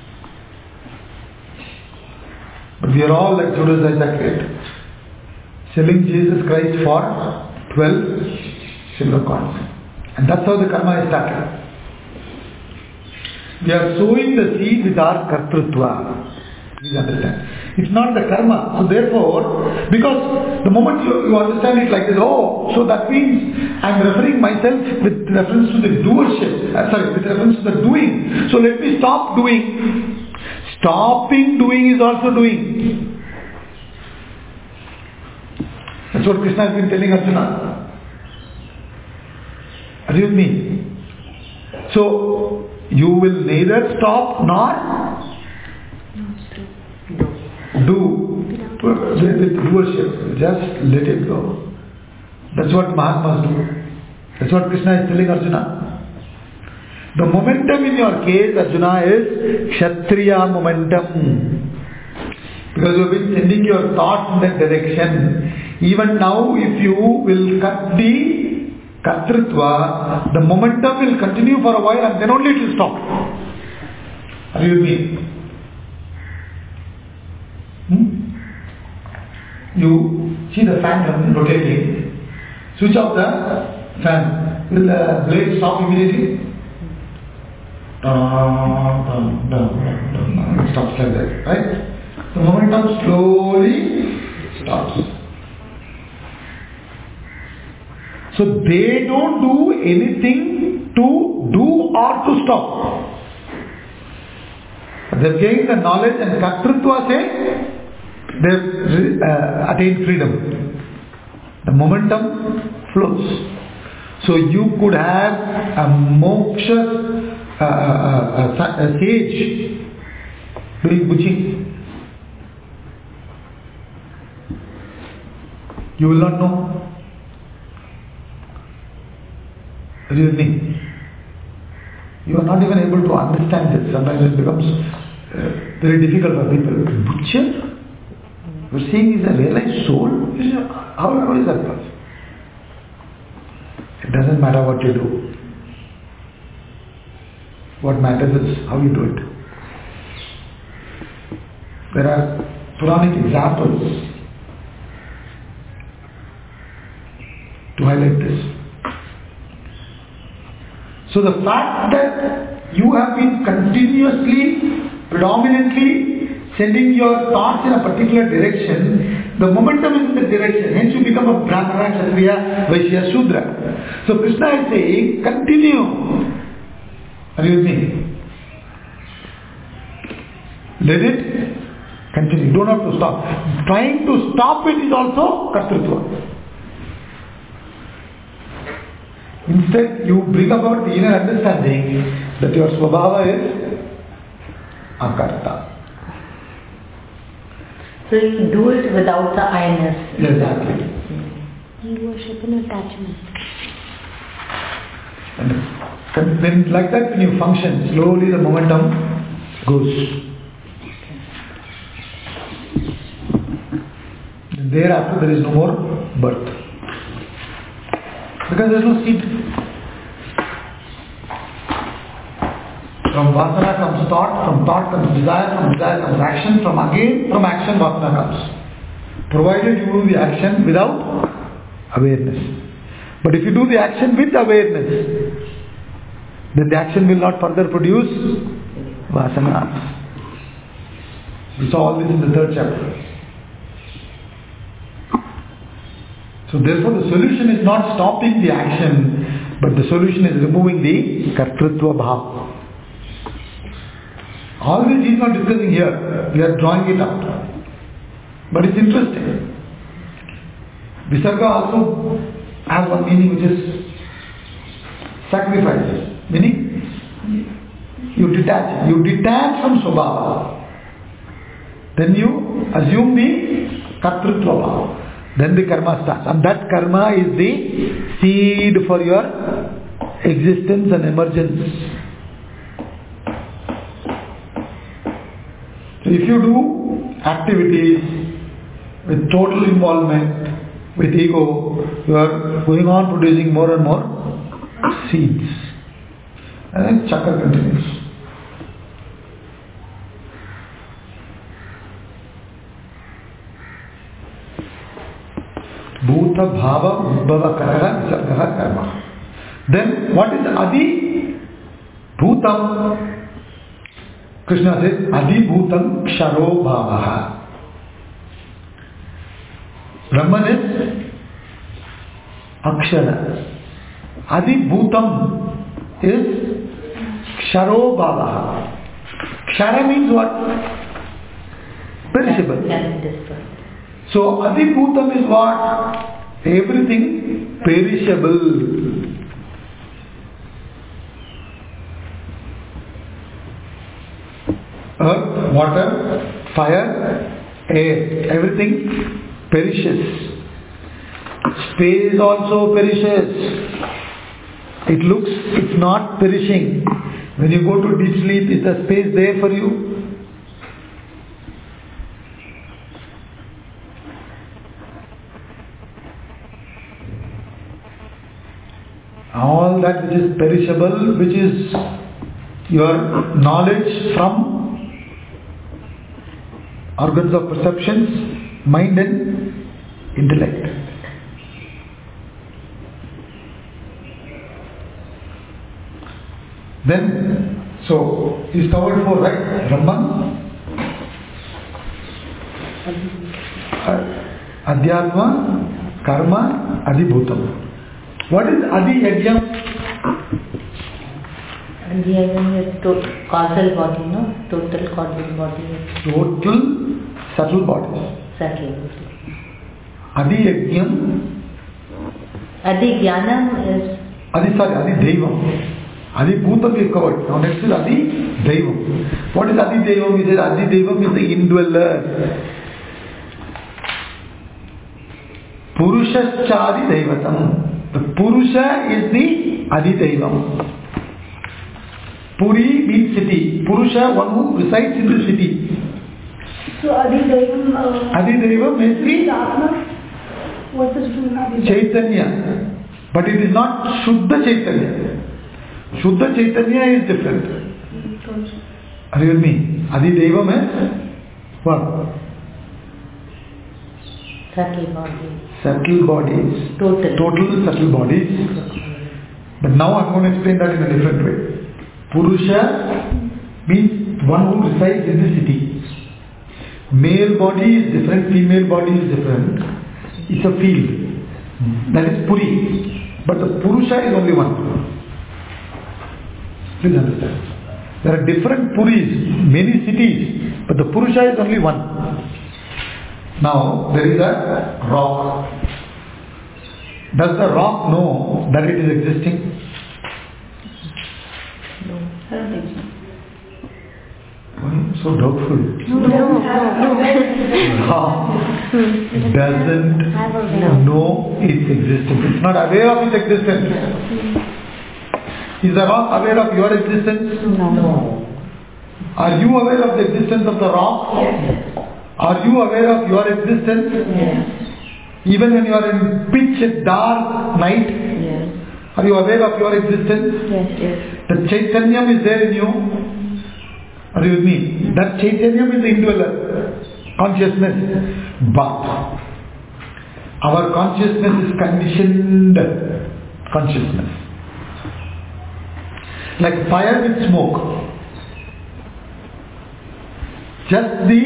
[SPEAKER 1] But we are all like Judas Iscariot, selling Jesus Christ for 12 silver coins. And that's how the karma is started. We are sowing the seed with our kartrutva. Please understand. It's not the karma. So therefore, because the moment you understand it like this, oh, so that means I am referring myself with reference to the doership. With reference to the doing. So let me stop doing. Stopping doing is also doing. That's what Krishna has been telling Arjuna. Are you with me? So, you will neither stop nor do with doership. Just let it go. That's what Mahatmas do. That's what Krishna is telling Arjuna. The momentum in your case, Arjuna, is Kshatriya momentum. Because you have been sending your thoughts in that direction. Even now, if you will cut the Kartrutva, the momentum will continue for a while and then only it will stop. Are you with me? You see the fan rotating. Switch off the fan. Will the blade stop immediately? It stops like that, right? The momentum slowly stops. So they don't do anything to do or to stop. They've gained the knowledge and Kartrutva say they've attained freedom. The momentum flows. So you could have a moksha a sage doing butching. You will not know. Reasoning. You are not even able to understand this. Sometimes it becomes very difficult for people. Butcher? You're seeing is a realized soul? How is that possible? It doesn't matter what you do. What matters is how you do it. There are Puranic examples to highlight this. So the fact that you have been continuously, predominantly sending your thoughts in a particular direction, the momentum is in the direction. Hence you become a Brahmana, Kshatriya, Vaishya, Shudra. So Krishna is saying, continue. Are you with me? Let it continue. You don't have to stop. Trying to stop it is also Kartrutva. Instead, you bring about the inner understanding that your Swabhava is Akarta.
[SPEAKER 2] So you do it without the I-ness.
[SPEAKER 1] Exactly.
[SPEAKER 2] You worship an attachment.
[SPEAKER 1] And when like that, when you function, slowly the momentum goes. And thereafter there is no more birth. Because there is no seed. From vasana comes thought, from thought comes desire, from desire comes action, from action vasana comes. Provided you do the action without awareness. But if you do the action with awareness, then the action will not further produce vasana. We saw all this in the 3rd chapter. So therefore the solution is not stopping the action, but the solution is removing the Kartrutva Bhava. All this he is not discussing here. We are drawing it out. But it's interesting. Visarga also has one meaning, which is sacrifice. Meaning, you detach from Swabhava. Then you assume the Kartrutva Bhava. Then the karma starts. And that karma is the seed for your existence and emergence. So if you do activities with total involvement, with ego, you are going on producing more and more seeds. And then chakra continues. Bhuta bhava udbhava karaha visargaha karma. Then what is Adi Bhutam? Krishna says Adi Bhutam Ksharo Bhavaha. Brahman is Akshara. Adi Bhutam is Ksharo Bhavaha. Kshara means what? Perishable. So Adi Bhutam is what? Everything perishable. Earth, water, fire, air, everything perishes. Space also perishes. It looks, it's not perishing. When you go to deep sleep, is the space there for you? All that which is perishable, which is your knowledge from organs of perceptions, mind and intellect. Then, so he's covered 4, right? Brahman, Adhyatma, Karma, Adibhutam. What is Adi Yajnam?
[SPEAKER 2] And the other is causal body, no? Total causal body.
[SPEAKER 1] Total subtle body.
[SPEAKER 2] Subtle.
[SPEAKER 1] Adi Yajnam.
[SPEAKER 2] Adi Jnanam is...
[SPEAKER 1] Adi Devam. Adi Bhutam we covered. Now next is Adi Devam. What is Adi Devam? He said Adi Devam is the indweller. Purushachari Devatam. The Purusha is the Adi Devam. Puri means city. Purusha, one who resides in the city.
[SPEAKER 4] So Adi Devam.
[SPEAKER 1] Adi Devam is the
[SPEAKER 4] Atma. What's the difference in Adi Devam?
[SPEAKER 1] Chaitanya. But it is not Shuddha Chaitanya. Shuddha Chaitanya is different. Are you with me? Adi Devam is what?
[SPEAKER 2] Subtle body.
[SPEAKER 1] Subtle bodies. Total subtle bodies. But now I am going to explain that in a different way. Purusha means one who resides in the city. Male body is different, female body is different. It's a field. That is Puri. But the Purusha is only one. Please understand. There are different Puris, many cities, but the Purusha is only one. Now, there is a rock. Does the rock know that it is existing?
[SPEAKER 2] No, I don't think so.
[SPEAKER 1] Why are you so doubtful? Rock doesn't know its existence. It's not aware of its existence. Is the rock aware of your existence?
[SPEAKER 2] No.
[SPEAKER 1] Are you aware of the existence of the rock?
[SPEAKER 2] Yes.
[SPEAKER 1] Are you aware of your existence?
[SPEAKER 2] Yes.
[SPEAKER 1] Even when you are in pitch dark night,
[SPEAKER 2] Yes.
[SPEAKER 1] are you aware of your existence?
[SPEAKER 2] Yes.
[SPEAKER 1] The Chaitanyam is there in you. Are you with me? That Chaitanyam is the indweller, consciousness. But our consciousness is conditioned consciousness. Like fire with smoke. Just the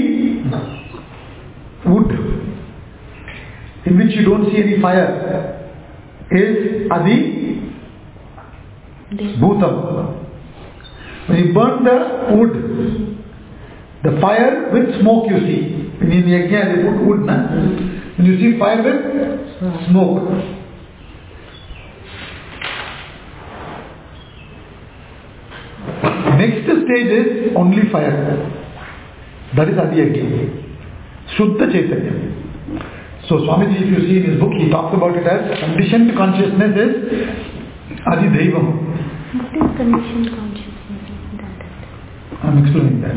[SPEAKER 1] wood in which you don't see any fire is Adi Bhutam. When you burn the wood, the fire with smoke you see. In Yajna they put wood. When you see fire with smoke. Next stage is only fire. That is Adi Yajna. Shuddha Chaitanya. So Swamiji, if you see in his book, he talks about it as conditioned consciousness is Adi Devam.
[SPEAKER 2] What is conditioned consciousness?
[SPEAKER 1] I am explaining that.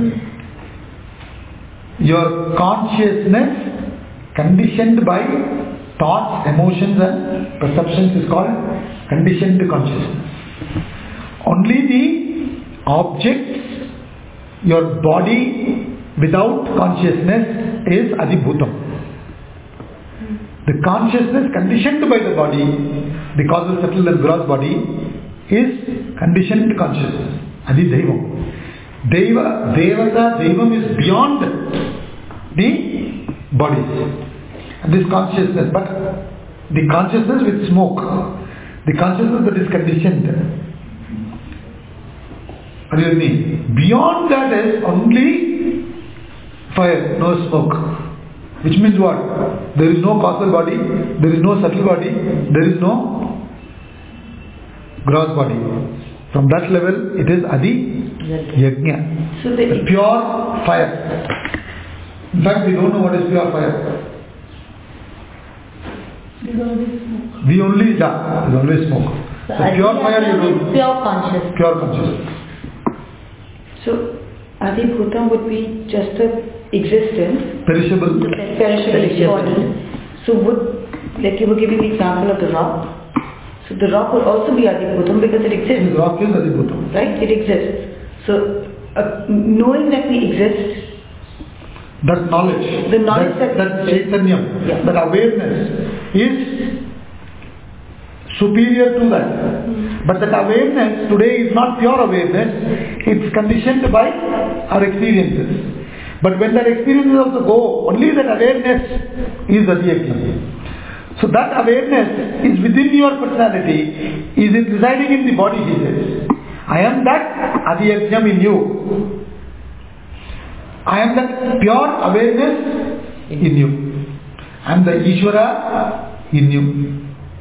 [SPEAKER 1] Your consciousness conditioned by thoughts, emotions and perceptions is called conditioned consciousness. Only the objects, your body without consciousness is Adibhutam. The consciousness conditioned by the body, the causal, subtle and gross body, is conditioned consciousness. Adi Devam. Devata, Devam is beyond the bodies. And this consciousness, but the consciousness with smoke, the consciousness that is conditioned. Are you with me? Beyond that is only fire, no smoke. Which means what? There is no causal body, there is no subtle body, there is no gross body. From that level, it is Adi Yajna.
[SPEAKER 3] So
[SPEAKER 1] the pure fire. In fact, we don't know what is pure fire. We only there's always smoke.
[SPEAKER 2] So
[SPEAKER 1] The pure fire you don't.
[SPEAKER 2] Pure consciousness.
[SPEAKER 1] Pure consciousness.
[SPEAKER 3] So Adi Bhutam would be just the existence,
[SPEAKER 1] Perishable.
[SPEAKER 3] perishable body. So like you were giving the example of the rock. So the rock would also be Adi Bhutam because it exists.
[SPEAKER 1] The rock is Adi Bhutam.
[SPEAKER 3] Right? It exists. So knowing that we exist,
[SPEAKER 1] That knowledge,
[SPEAKER 3] The knowledge
[SPEAKER 1] that
[SPEAKER 3] that-
[SPEAKER 1] Chaitanyam,
[SPEAKER 3] Yeah.
[SPEAKER 1] that awareness is superior to that. But that awareness today is not pure awareness, it's conditioned by our experiences. But when that experiences also go, only that awareness is Adhyakya. So that awareness is within your personality, is it residing in the body, he says. I am that Adiyajnam in you. I am that pure awareness in you. I am the Ishvara in you.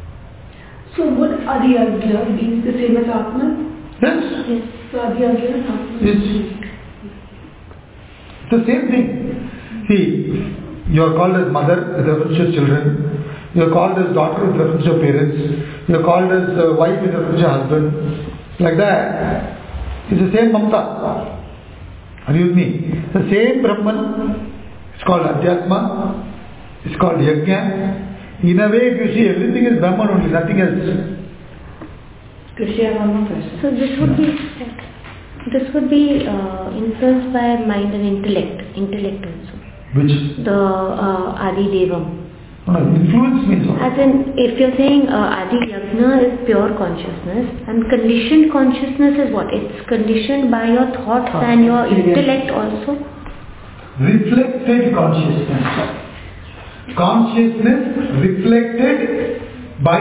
[SPEAKER 4] So would Adiyajna be the same as Atman?
[SPEAKER 1] Yes.
[SPEAKER 4] So Adiyajna is Atman.
[SPEAKER 1] Yes. The same thing. See, you are called as mother with reference to your children. You are called as daughter with reference to your parents. You are called as wife with reference to your husband. Like that. It's the same Mamta. Are you with me? The same Brahman. It's called Adhyatma. It's called Yajna. In a way, if you see, everything is Brahman only, nothing else.
[SPEAKER 3] Krishna, one more question.
[SPEAKER 2] So this would be influenced by mind and intellect also.
[SPEAKER 1] Which?
[SPEAKER 2] The Adi Devam.
[SPEAKER 1] No, influence means what?
[SPEAKER 2] As in, if you're saying Adi Yajna is pure consciousness, and conditioned consciousness is what? It's conditioned by your thoughts and your intellect also.
[SPEAKER 1] Reflected consciousness. Consciousness reflected by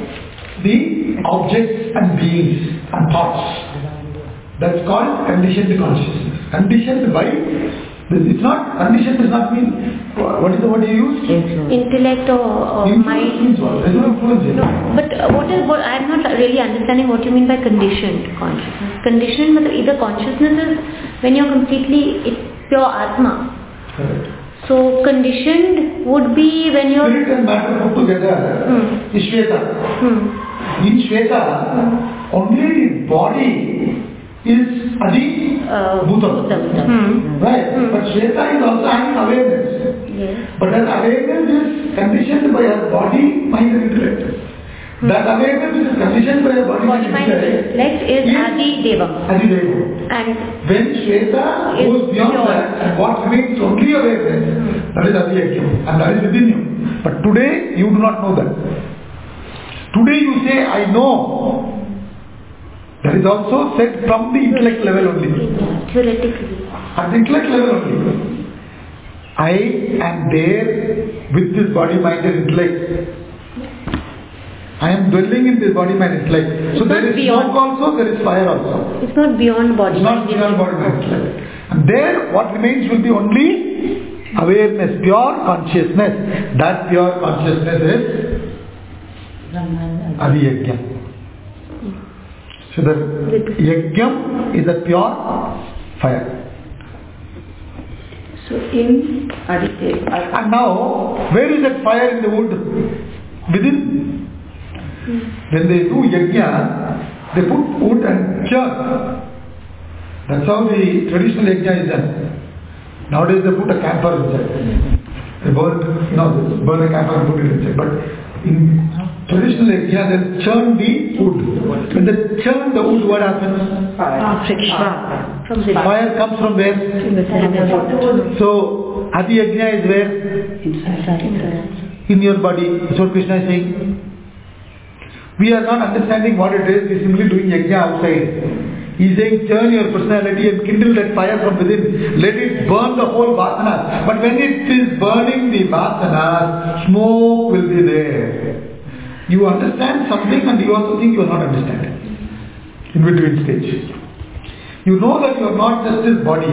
[SPEAKER 1] the objects and beings and thoughts. That's called conditioned consciousness. Conditioned by, it's not, conditioned does not mean, what is the word you used?
[SPEAKER 2] Intellect or
[SPEAKER 1] Influence
[SPEAKER 2] mind.
[SPEAKER 1] means what? There's no influence here.
[SPEAKER 2] No, but what I'm not really understanding what you mean by conditioned consciousness. Conditioned, either consciousness is when you're completely, it's pure Atma.
[SPEAKER 1] Correct.
[SPEAKER 2] So conditioned would be when you're...
[SPEAKER 1] Spirit and matter put together is Shweta. In Shweta, only the body is Adi Bhutam. Right? But Shweta is also having awareness.
[SPEAKER 2] Yes.
[SPEAKER 1] But that awareness is conditioned by our body, mind and intellect. That awareness which is conditioned by our body,
[SPEAKER 2] Body, mind, intellect is Adi Devam.
[SPEAKER 1] Adi Devam.
[SPEAKER 2] And
[SPEAKER 1] when Shweta goes beyond
[SPEAKER 2] pure.
[SPEAKER 1] that, what remains only awareness, that is Adiyajnam, and that is within you. But today, you do not know that. Today you say, I know. That is also said from the intellect level only.
[SPEAKER 2] Theoretically.
[SPEAKER 1] At the intellect level only. I am there with this body, mind and intellect. I am dwelling in this body, mind, intellect. So
[SPEAKER 2] It's
[SPEAKER 1] there
[SPEAKER 2] not
[SPEAKER 1] is
[SPEAKER 2] beyond.
[SPEAKER 1] smoke also, there is fire also.
[SPEAKER 2] It's not beyond body.
[SPEAKER 1] It's not beyond body, mind, intellect. And there what remains will be only awareness, pure consciousness. That pure consciousness is Adiyajnam. So the Yajnam is a pure fire.
[SPEAKER 3] So in Aditya,
[SPEAKER 1] And now, where is that fire in the wood? Within. When they do yajna, they put wood and churn. That's how the traditional yajna is done. Nowadays they put a camphor inside. They burn a camphor and put it inside. But in traditional yajna, they churn the wood. When they churn the wood, what happens?
[SPEAKER 2] From the
[SPEAKER 1] Fire comes from where? So, Adi Yajna is where?
[SPEAKER 2] inside.
[SPEAKER 1] In your body. That's what Krishna is saying. We are not understanding what it is. We are simply doing yajna outside. He is saying, turn your personality and kindle that fire from within. Let it burn the whole vasana. But when it is burning the vasana, smoke will be there. You understand something and you also think you are not understanding. In between stage. You know that you are not just this body.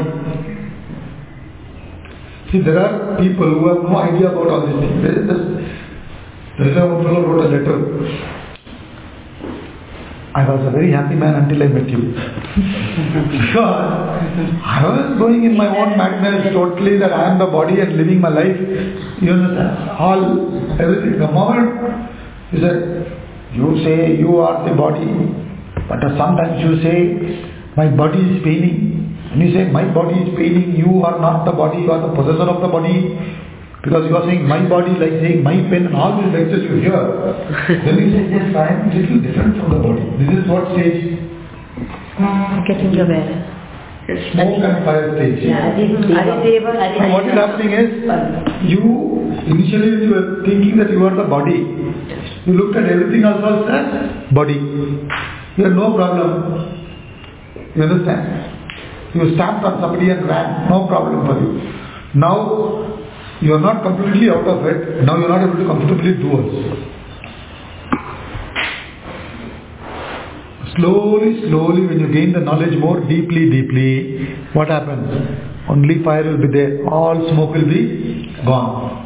[SPEAKER 1] See, there are people who have no idea about all these things. There is one fellow wrote a letter. I was a very happy man until I met you. Because I was going in my own madness totally that I am the body and living my life. You understand? Everything. The moment you say you are the body, but sometimes you say my body is paining. And you say my body is paining, you are not the body, you are the possessor of the body. Because you are saying my body, like saying my pen, and all these lectures you hear. Then you say, yes, I am a little different from the body. This is what stage?
[SPEAKER 2] Getting aware.
[SPEAKER 1] Smoke and fire stage. And what is happening is, initially when you were thinking that you are the body, you looked at everything else as body. You have no problem. You understand? You stamped on somebody and ran, no problem for you. Now, You are not completely out of it. Now you are not able to comfortably do also. Slowly, when you gain the knowledge more deeply, what happens? Only fire will be there. All smoke will be gone.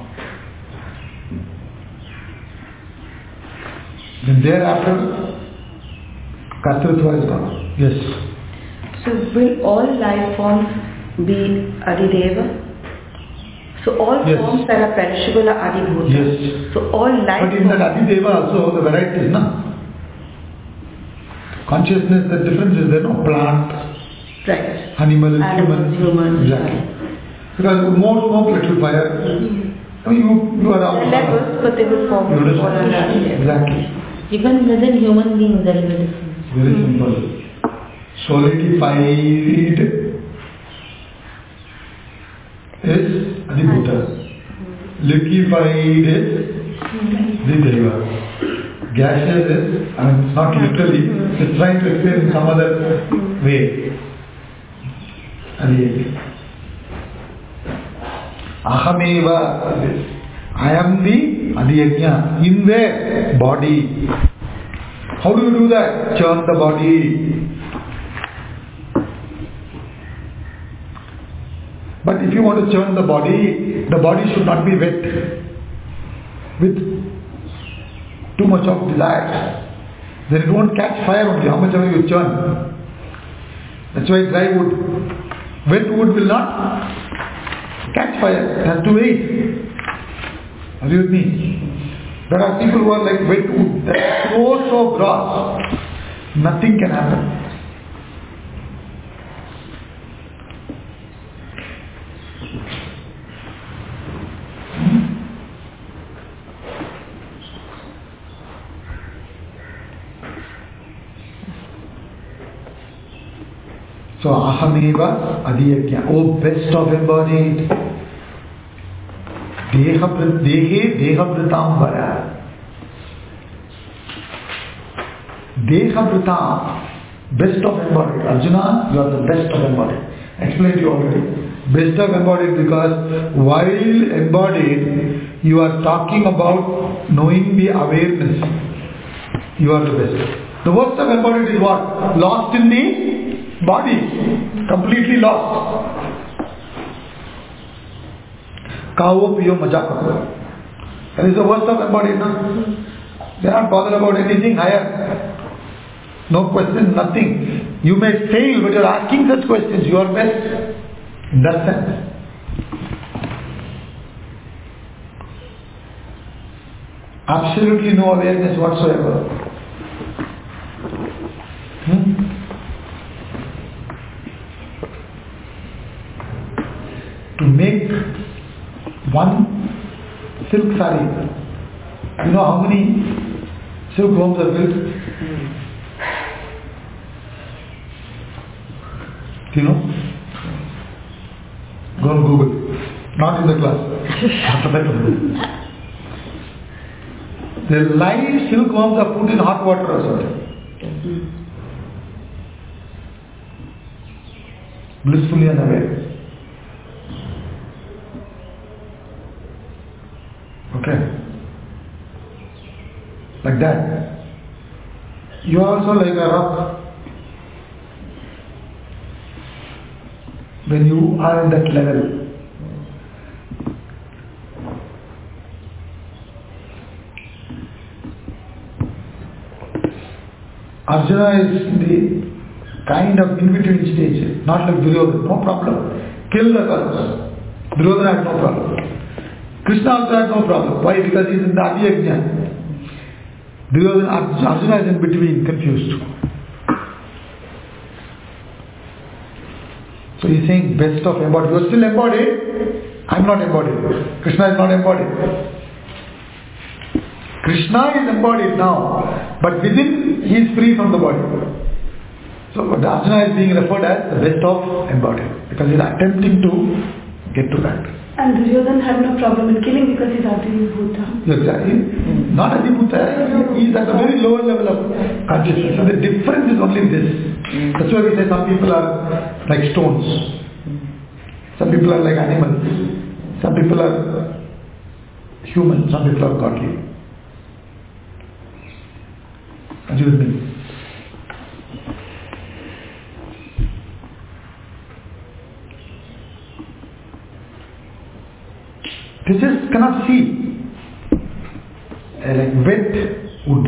[SPEAKER 1] Then thereafter, Kartritva is gone. Yes.
[SPEAKER 3] So will all life forms be Adideva? So all forms that are perishable are Adibhuta.
[SPEAKER 1] Yes.
[SPEAKER 3] So all life
[SPEAKER 1] But in that Adideva also the varieties, no? Consciousness, the difference is there, no? Plant,
[SPEAKER 3] right.
[SPEAKER 1] animal,
[SPEAKER 3] human.
[SPEAKER 1] Exactly. Because more smoke, little fire. I mean, you are out.
[SPEAKER 3] Levels, but they will form all Adideva.
[SPEAKER 1] Exactly.
[SPEAKER 2] Even within human beings there is a difference.
[SPEAKER 1] Very simple. Solidified is Adibhuta. Liquefied is Adideva. Gaseous is, it's not literally, it's trying to explain in some other way. Ahameva, I am the Adiyajna in the body. How do you do that? Churn the body. But if you want to churn the body should not be wet with too much of desire. Then it won't catch fire only, how much ever you churn. That's why dry wood. Wet wood will not catch fire, it has to wait. Are you with me? There are people who are like wet wood, they are so gross, nothing can happen. So Ahameva Adiyajna, oh best of embodied. Dehabhritambara. Dehabhrita, best of embodied. Arjuna, you are the best of embodied. Explained to you already. Best of embodied because while embodied, you are talking about knowing the awareness. You are the best. The worst of embodied is what? Lost in the body. Completely lost. Kao piyo maja karo. That is the worst of embodied. They are not bothered about anything higher. No question, nothing. You may fail, but you are asking such questions. You are best. In that sense. Absolutely no awareness whatsoever. To make one silk sari, you know how many silk worms are built? Do you know? Go on Google. Not in the class. The live silkworms are put in hot water or something. Blissfully unaware. Okay. Like that. You are also like a rock. When you are in that level. Arjuna is the kind of in-between stage, not like Duryodhana, no problem. Kill the Kauravas. Duryodhana had no problem. Krishna also had no problem. Why? Because he is in the Adiyajna. Duryodhana, Arjuna is in between, confused. So he is saying best of embodied. You are still embodied. I am not embodied. Krishna is not embodied. Krishna is embodied now, but within he is free from the body. So Arjuna is being referred as the best of embodied because he is attempting to get to that.
[SPEAKER 4] And Duryodhana had no problem in killing because he is Adibhuta.
[SPEAKER 1] Exactly. Not Adibhuta, he is at a very lower level of consciousness. So the difference is only this. That's why we say some people are like stones. Some people are like animals. Some people are human, some people are godly. Are you with me? They just cannot see like wet wood.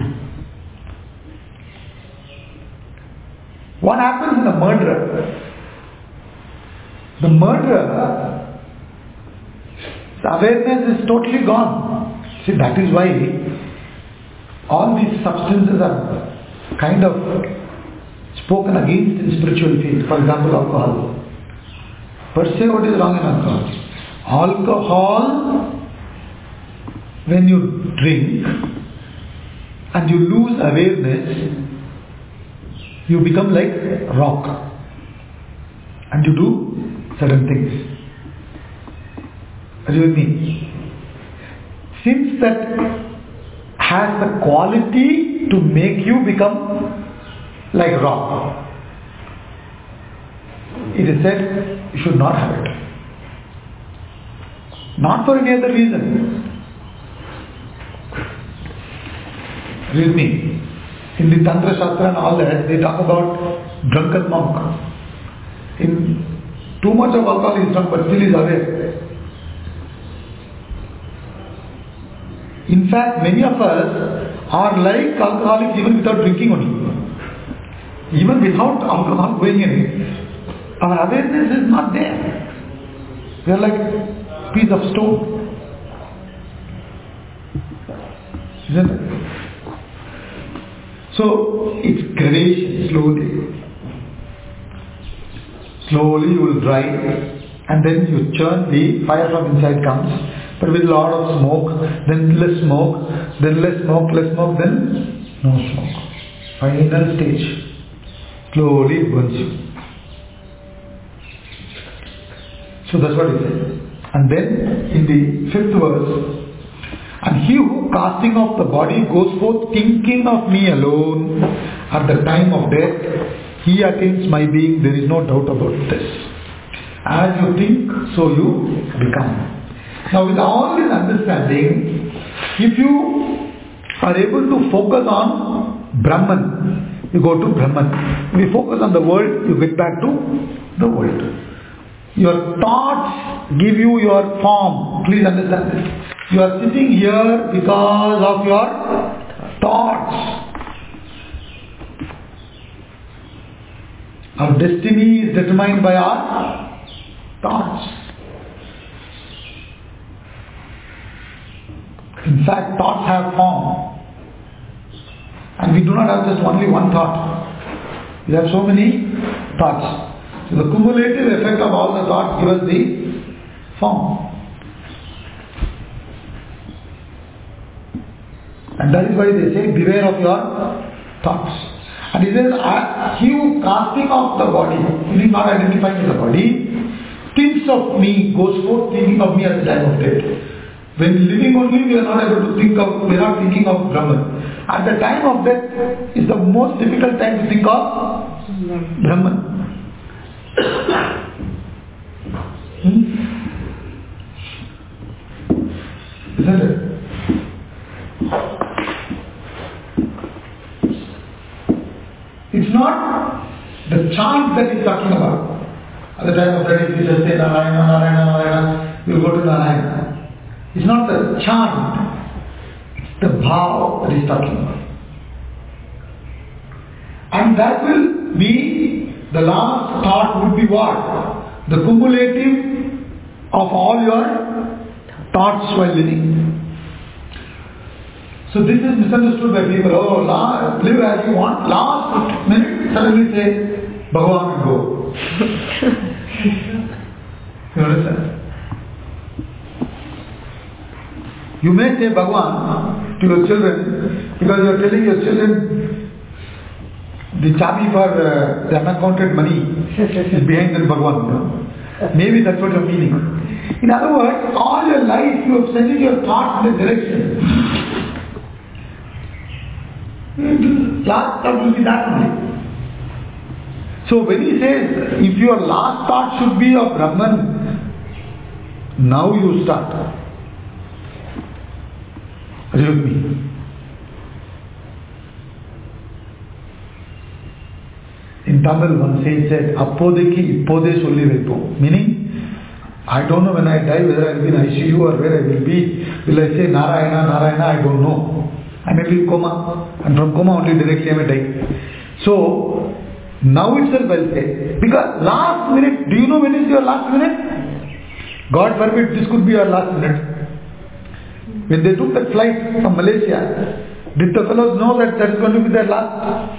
[SPEAKER 1] What happens in a murderer? The murderer, the awareness is totally gone. See, that is why all these substances are kind of spoken against in spiritual field. For example, alcohol. Per se, what is wrong in alcohol? Alcohol, when you drink and you lose awareness, you become like rock and you do certain things. Are you with me? Since that has the quality to make you become like rock, it is said you should not have it. Not for any other reason. Are you with me? In the Tantra Shastra and all that, they talk about drunken monk. In too much of alcohol is drunk but still is aware. In fact, many of us are like alcoholics even without drinking only. Even without alcohol going in, our awareness is not there. We are like a piece of stone. Isn't it? So it's gradation, slowly you will dry and then you churn, the fire from inside comes, but with a lot of smoke, then less smoke, then less smoke, then no smoke. Final stage, slowly it burns you. So that's what he said. And then in the 5th verse, and he who casting off the body goes forth thinking of me alone at the time of death, he attains my being. There is no doubt about this. As you think, so you become. Now with all this understanding, if you are able to focus on Brahman, you go to Brahman. If you focus on the world, you get back to the world. Your thoughts give you your form. Please understand this. You are sitting here because of your thoughts. Our destiny is determined by our thoughts. In fact, thoughts have form. And we do not have just only one thought. We have so many thoughts. So the cumulative effect of all the thoughts gives us the form. And that is why they say, beware of your thoughts. And he says, he who casting off the body, he is not identifying with the body, thinks of me, goes forth thinking of me at the time of death. When living only, we are not able to think of, we are not thinking of Brahman. At the time of death is the most difficult time to think of Brahman. Isn't it? It's not the chant that he's talking about. At the time of death, if you just say Narayana, Narayana, Narayana, you will go to Narayana. It's not the chant, it's the bhav that he's talking about. And that will be, the last thought would be what? The cumulative of all your thoughts while living. So this is misunderstood by people. Oh, live as you want. Last minute, suddenly say, Bhagavan will go. You understand? You may say Bhagavan to your children because you are telling your children the chabi for the unaccounted money is behind the Bhagavan. You know? Maybe that's what you're meaning. In other words, all your life you have sent your thoughts in a direction. Last thought will be that only. So when he says, if your last thought should be of Brahman, Now you start. Are you with me? In Tamil, one said, Appodeki ippode solli veipom. Meaning, I don't know when I die whether I will be in ICU or where I will be. Will I say Narayana, Narayana? I don't know. I may be in coma, and from coma only directly I may die. So, now itself I'll say. Because last minute, do you know when is your last minute? God forbid this could be your last minute. When they took that flight from Malaysia, did the fellows know that that is going to be their last?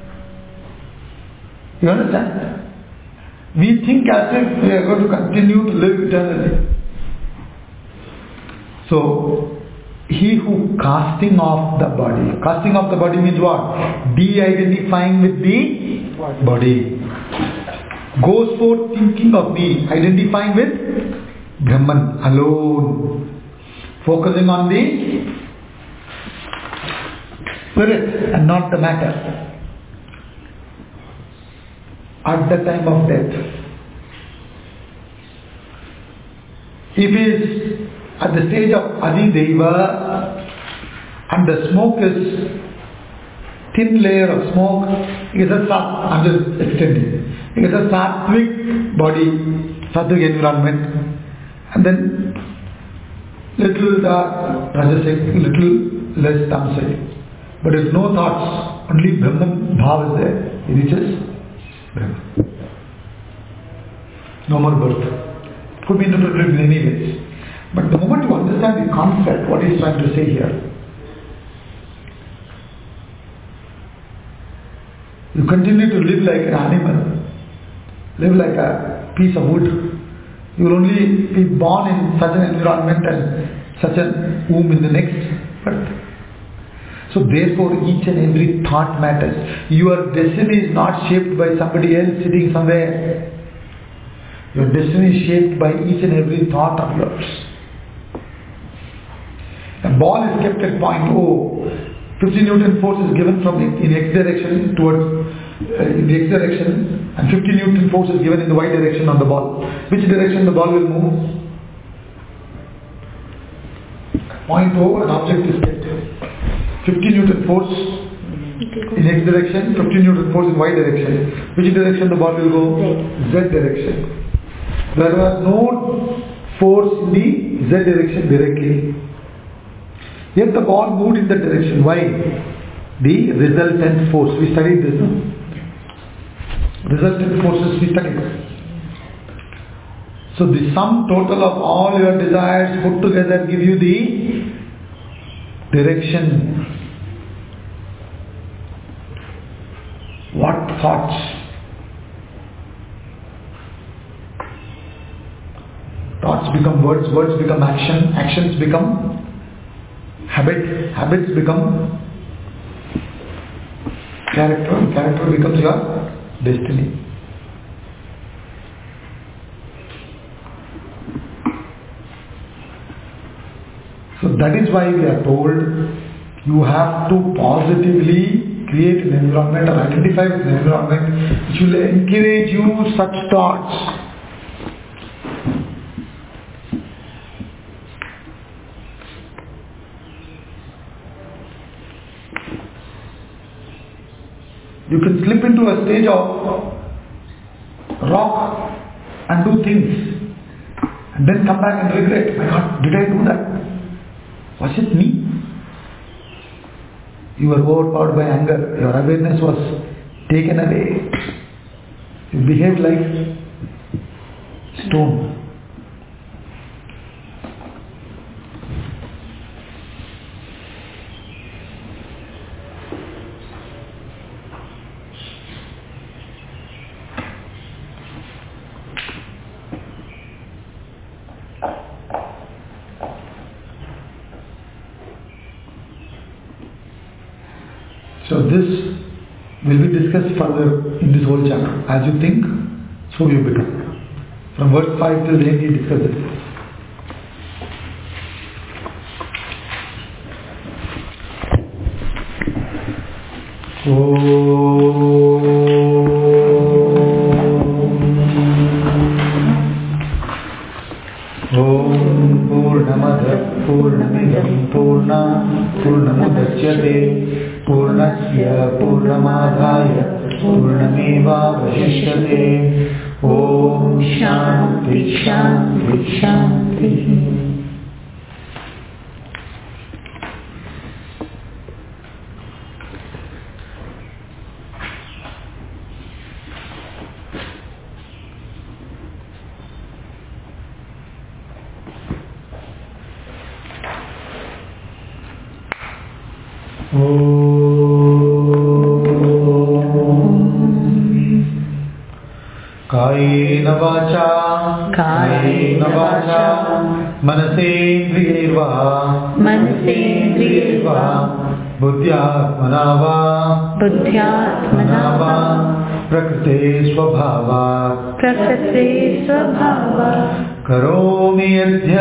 [SPEAKER 1] You understand? We think as if we are going to continue to live eternally. So, he who casting off the body means what? De-identifying with the body. Goes forth thinking of me, identifying with Brahman alone. Focusing on the spirit and not the matter. At the time of death, if he is at the stage of Adideva and the smoke is thin layer of smoke, it is I'm just extending. It is a sattvic body, sattvic environment, and then little dark, rajasic, little less tamasic. But if no thoughts, only Brahman Bhav is there, he reaches Brahman. No more birth. Could be interpreted in many ways. But the moment you understand the concept, what he is trying to say here, you continue to live like an animal, live like a piece of wood. You will only be born in such an environment and such a womb in the next birth. So therefore each and every thought matters. Your destiny is not shaped by somebody else sitting somewhere. Your destiny is shaped by each and every thought of yours. A ball is kept at point O. 50 Newton force is given from in x direction towards in the x direction, and 50 Newton force is given in the y direction on the ball. Which direction the ball will move? Point O, an object is kept. 50 Newton force in x direction, 50 Newton force in y direction. Which direction the ball will go? Z direction. There was no force in the z direction directly. Yet the ball moved in that direction. Why? The resultant force. We studied this, no? Resultant forces we studied. So the sum total of all your desires put together give you the direction. What thoughts? Thoughts become words, words become action, actions become habit, habits become character, character becomes your destiny. So that is why we are told you have to positively create an environment or identify with an environment which will encourage you such thoughts. You can slip into a stage of rock and do things and then come back and regret. My God, did I do that? Was it me? You were overpowered by anger. Your awareness was taken away. You behaved like stone. So this will be discussed further in this whole chapter. As you think, so you become. From verse 5 till the end he discusses this. Om पूर्णमदः पूर्णमिदं पूर्णमुदच्यते पूर्णस्य पूर्णमादाय पूर्णमेवावशिष्यते। ॐ शान्ति शान्ति शान्तिः। कायेन वाचा मनसेन्द्रियैर्वा बुद्ध्यात्मना वा प्रकृते स्वभावात् करोमि यद्य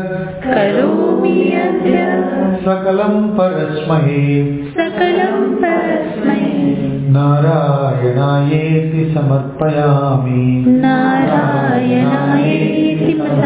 [SPEAKER 1] सकलं परस्मै नारायणायेति समर्पयामि।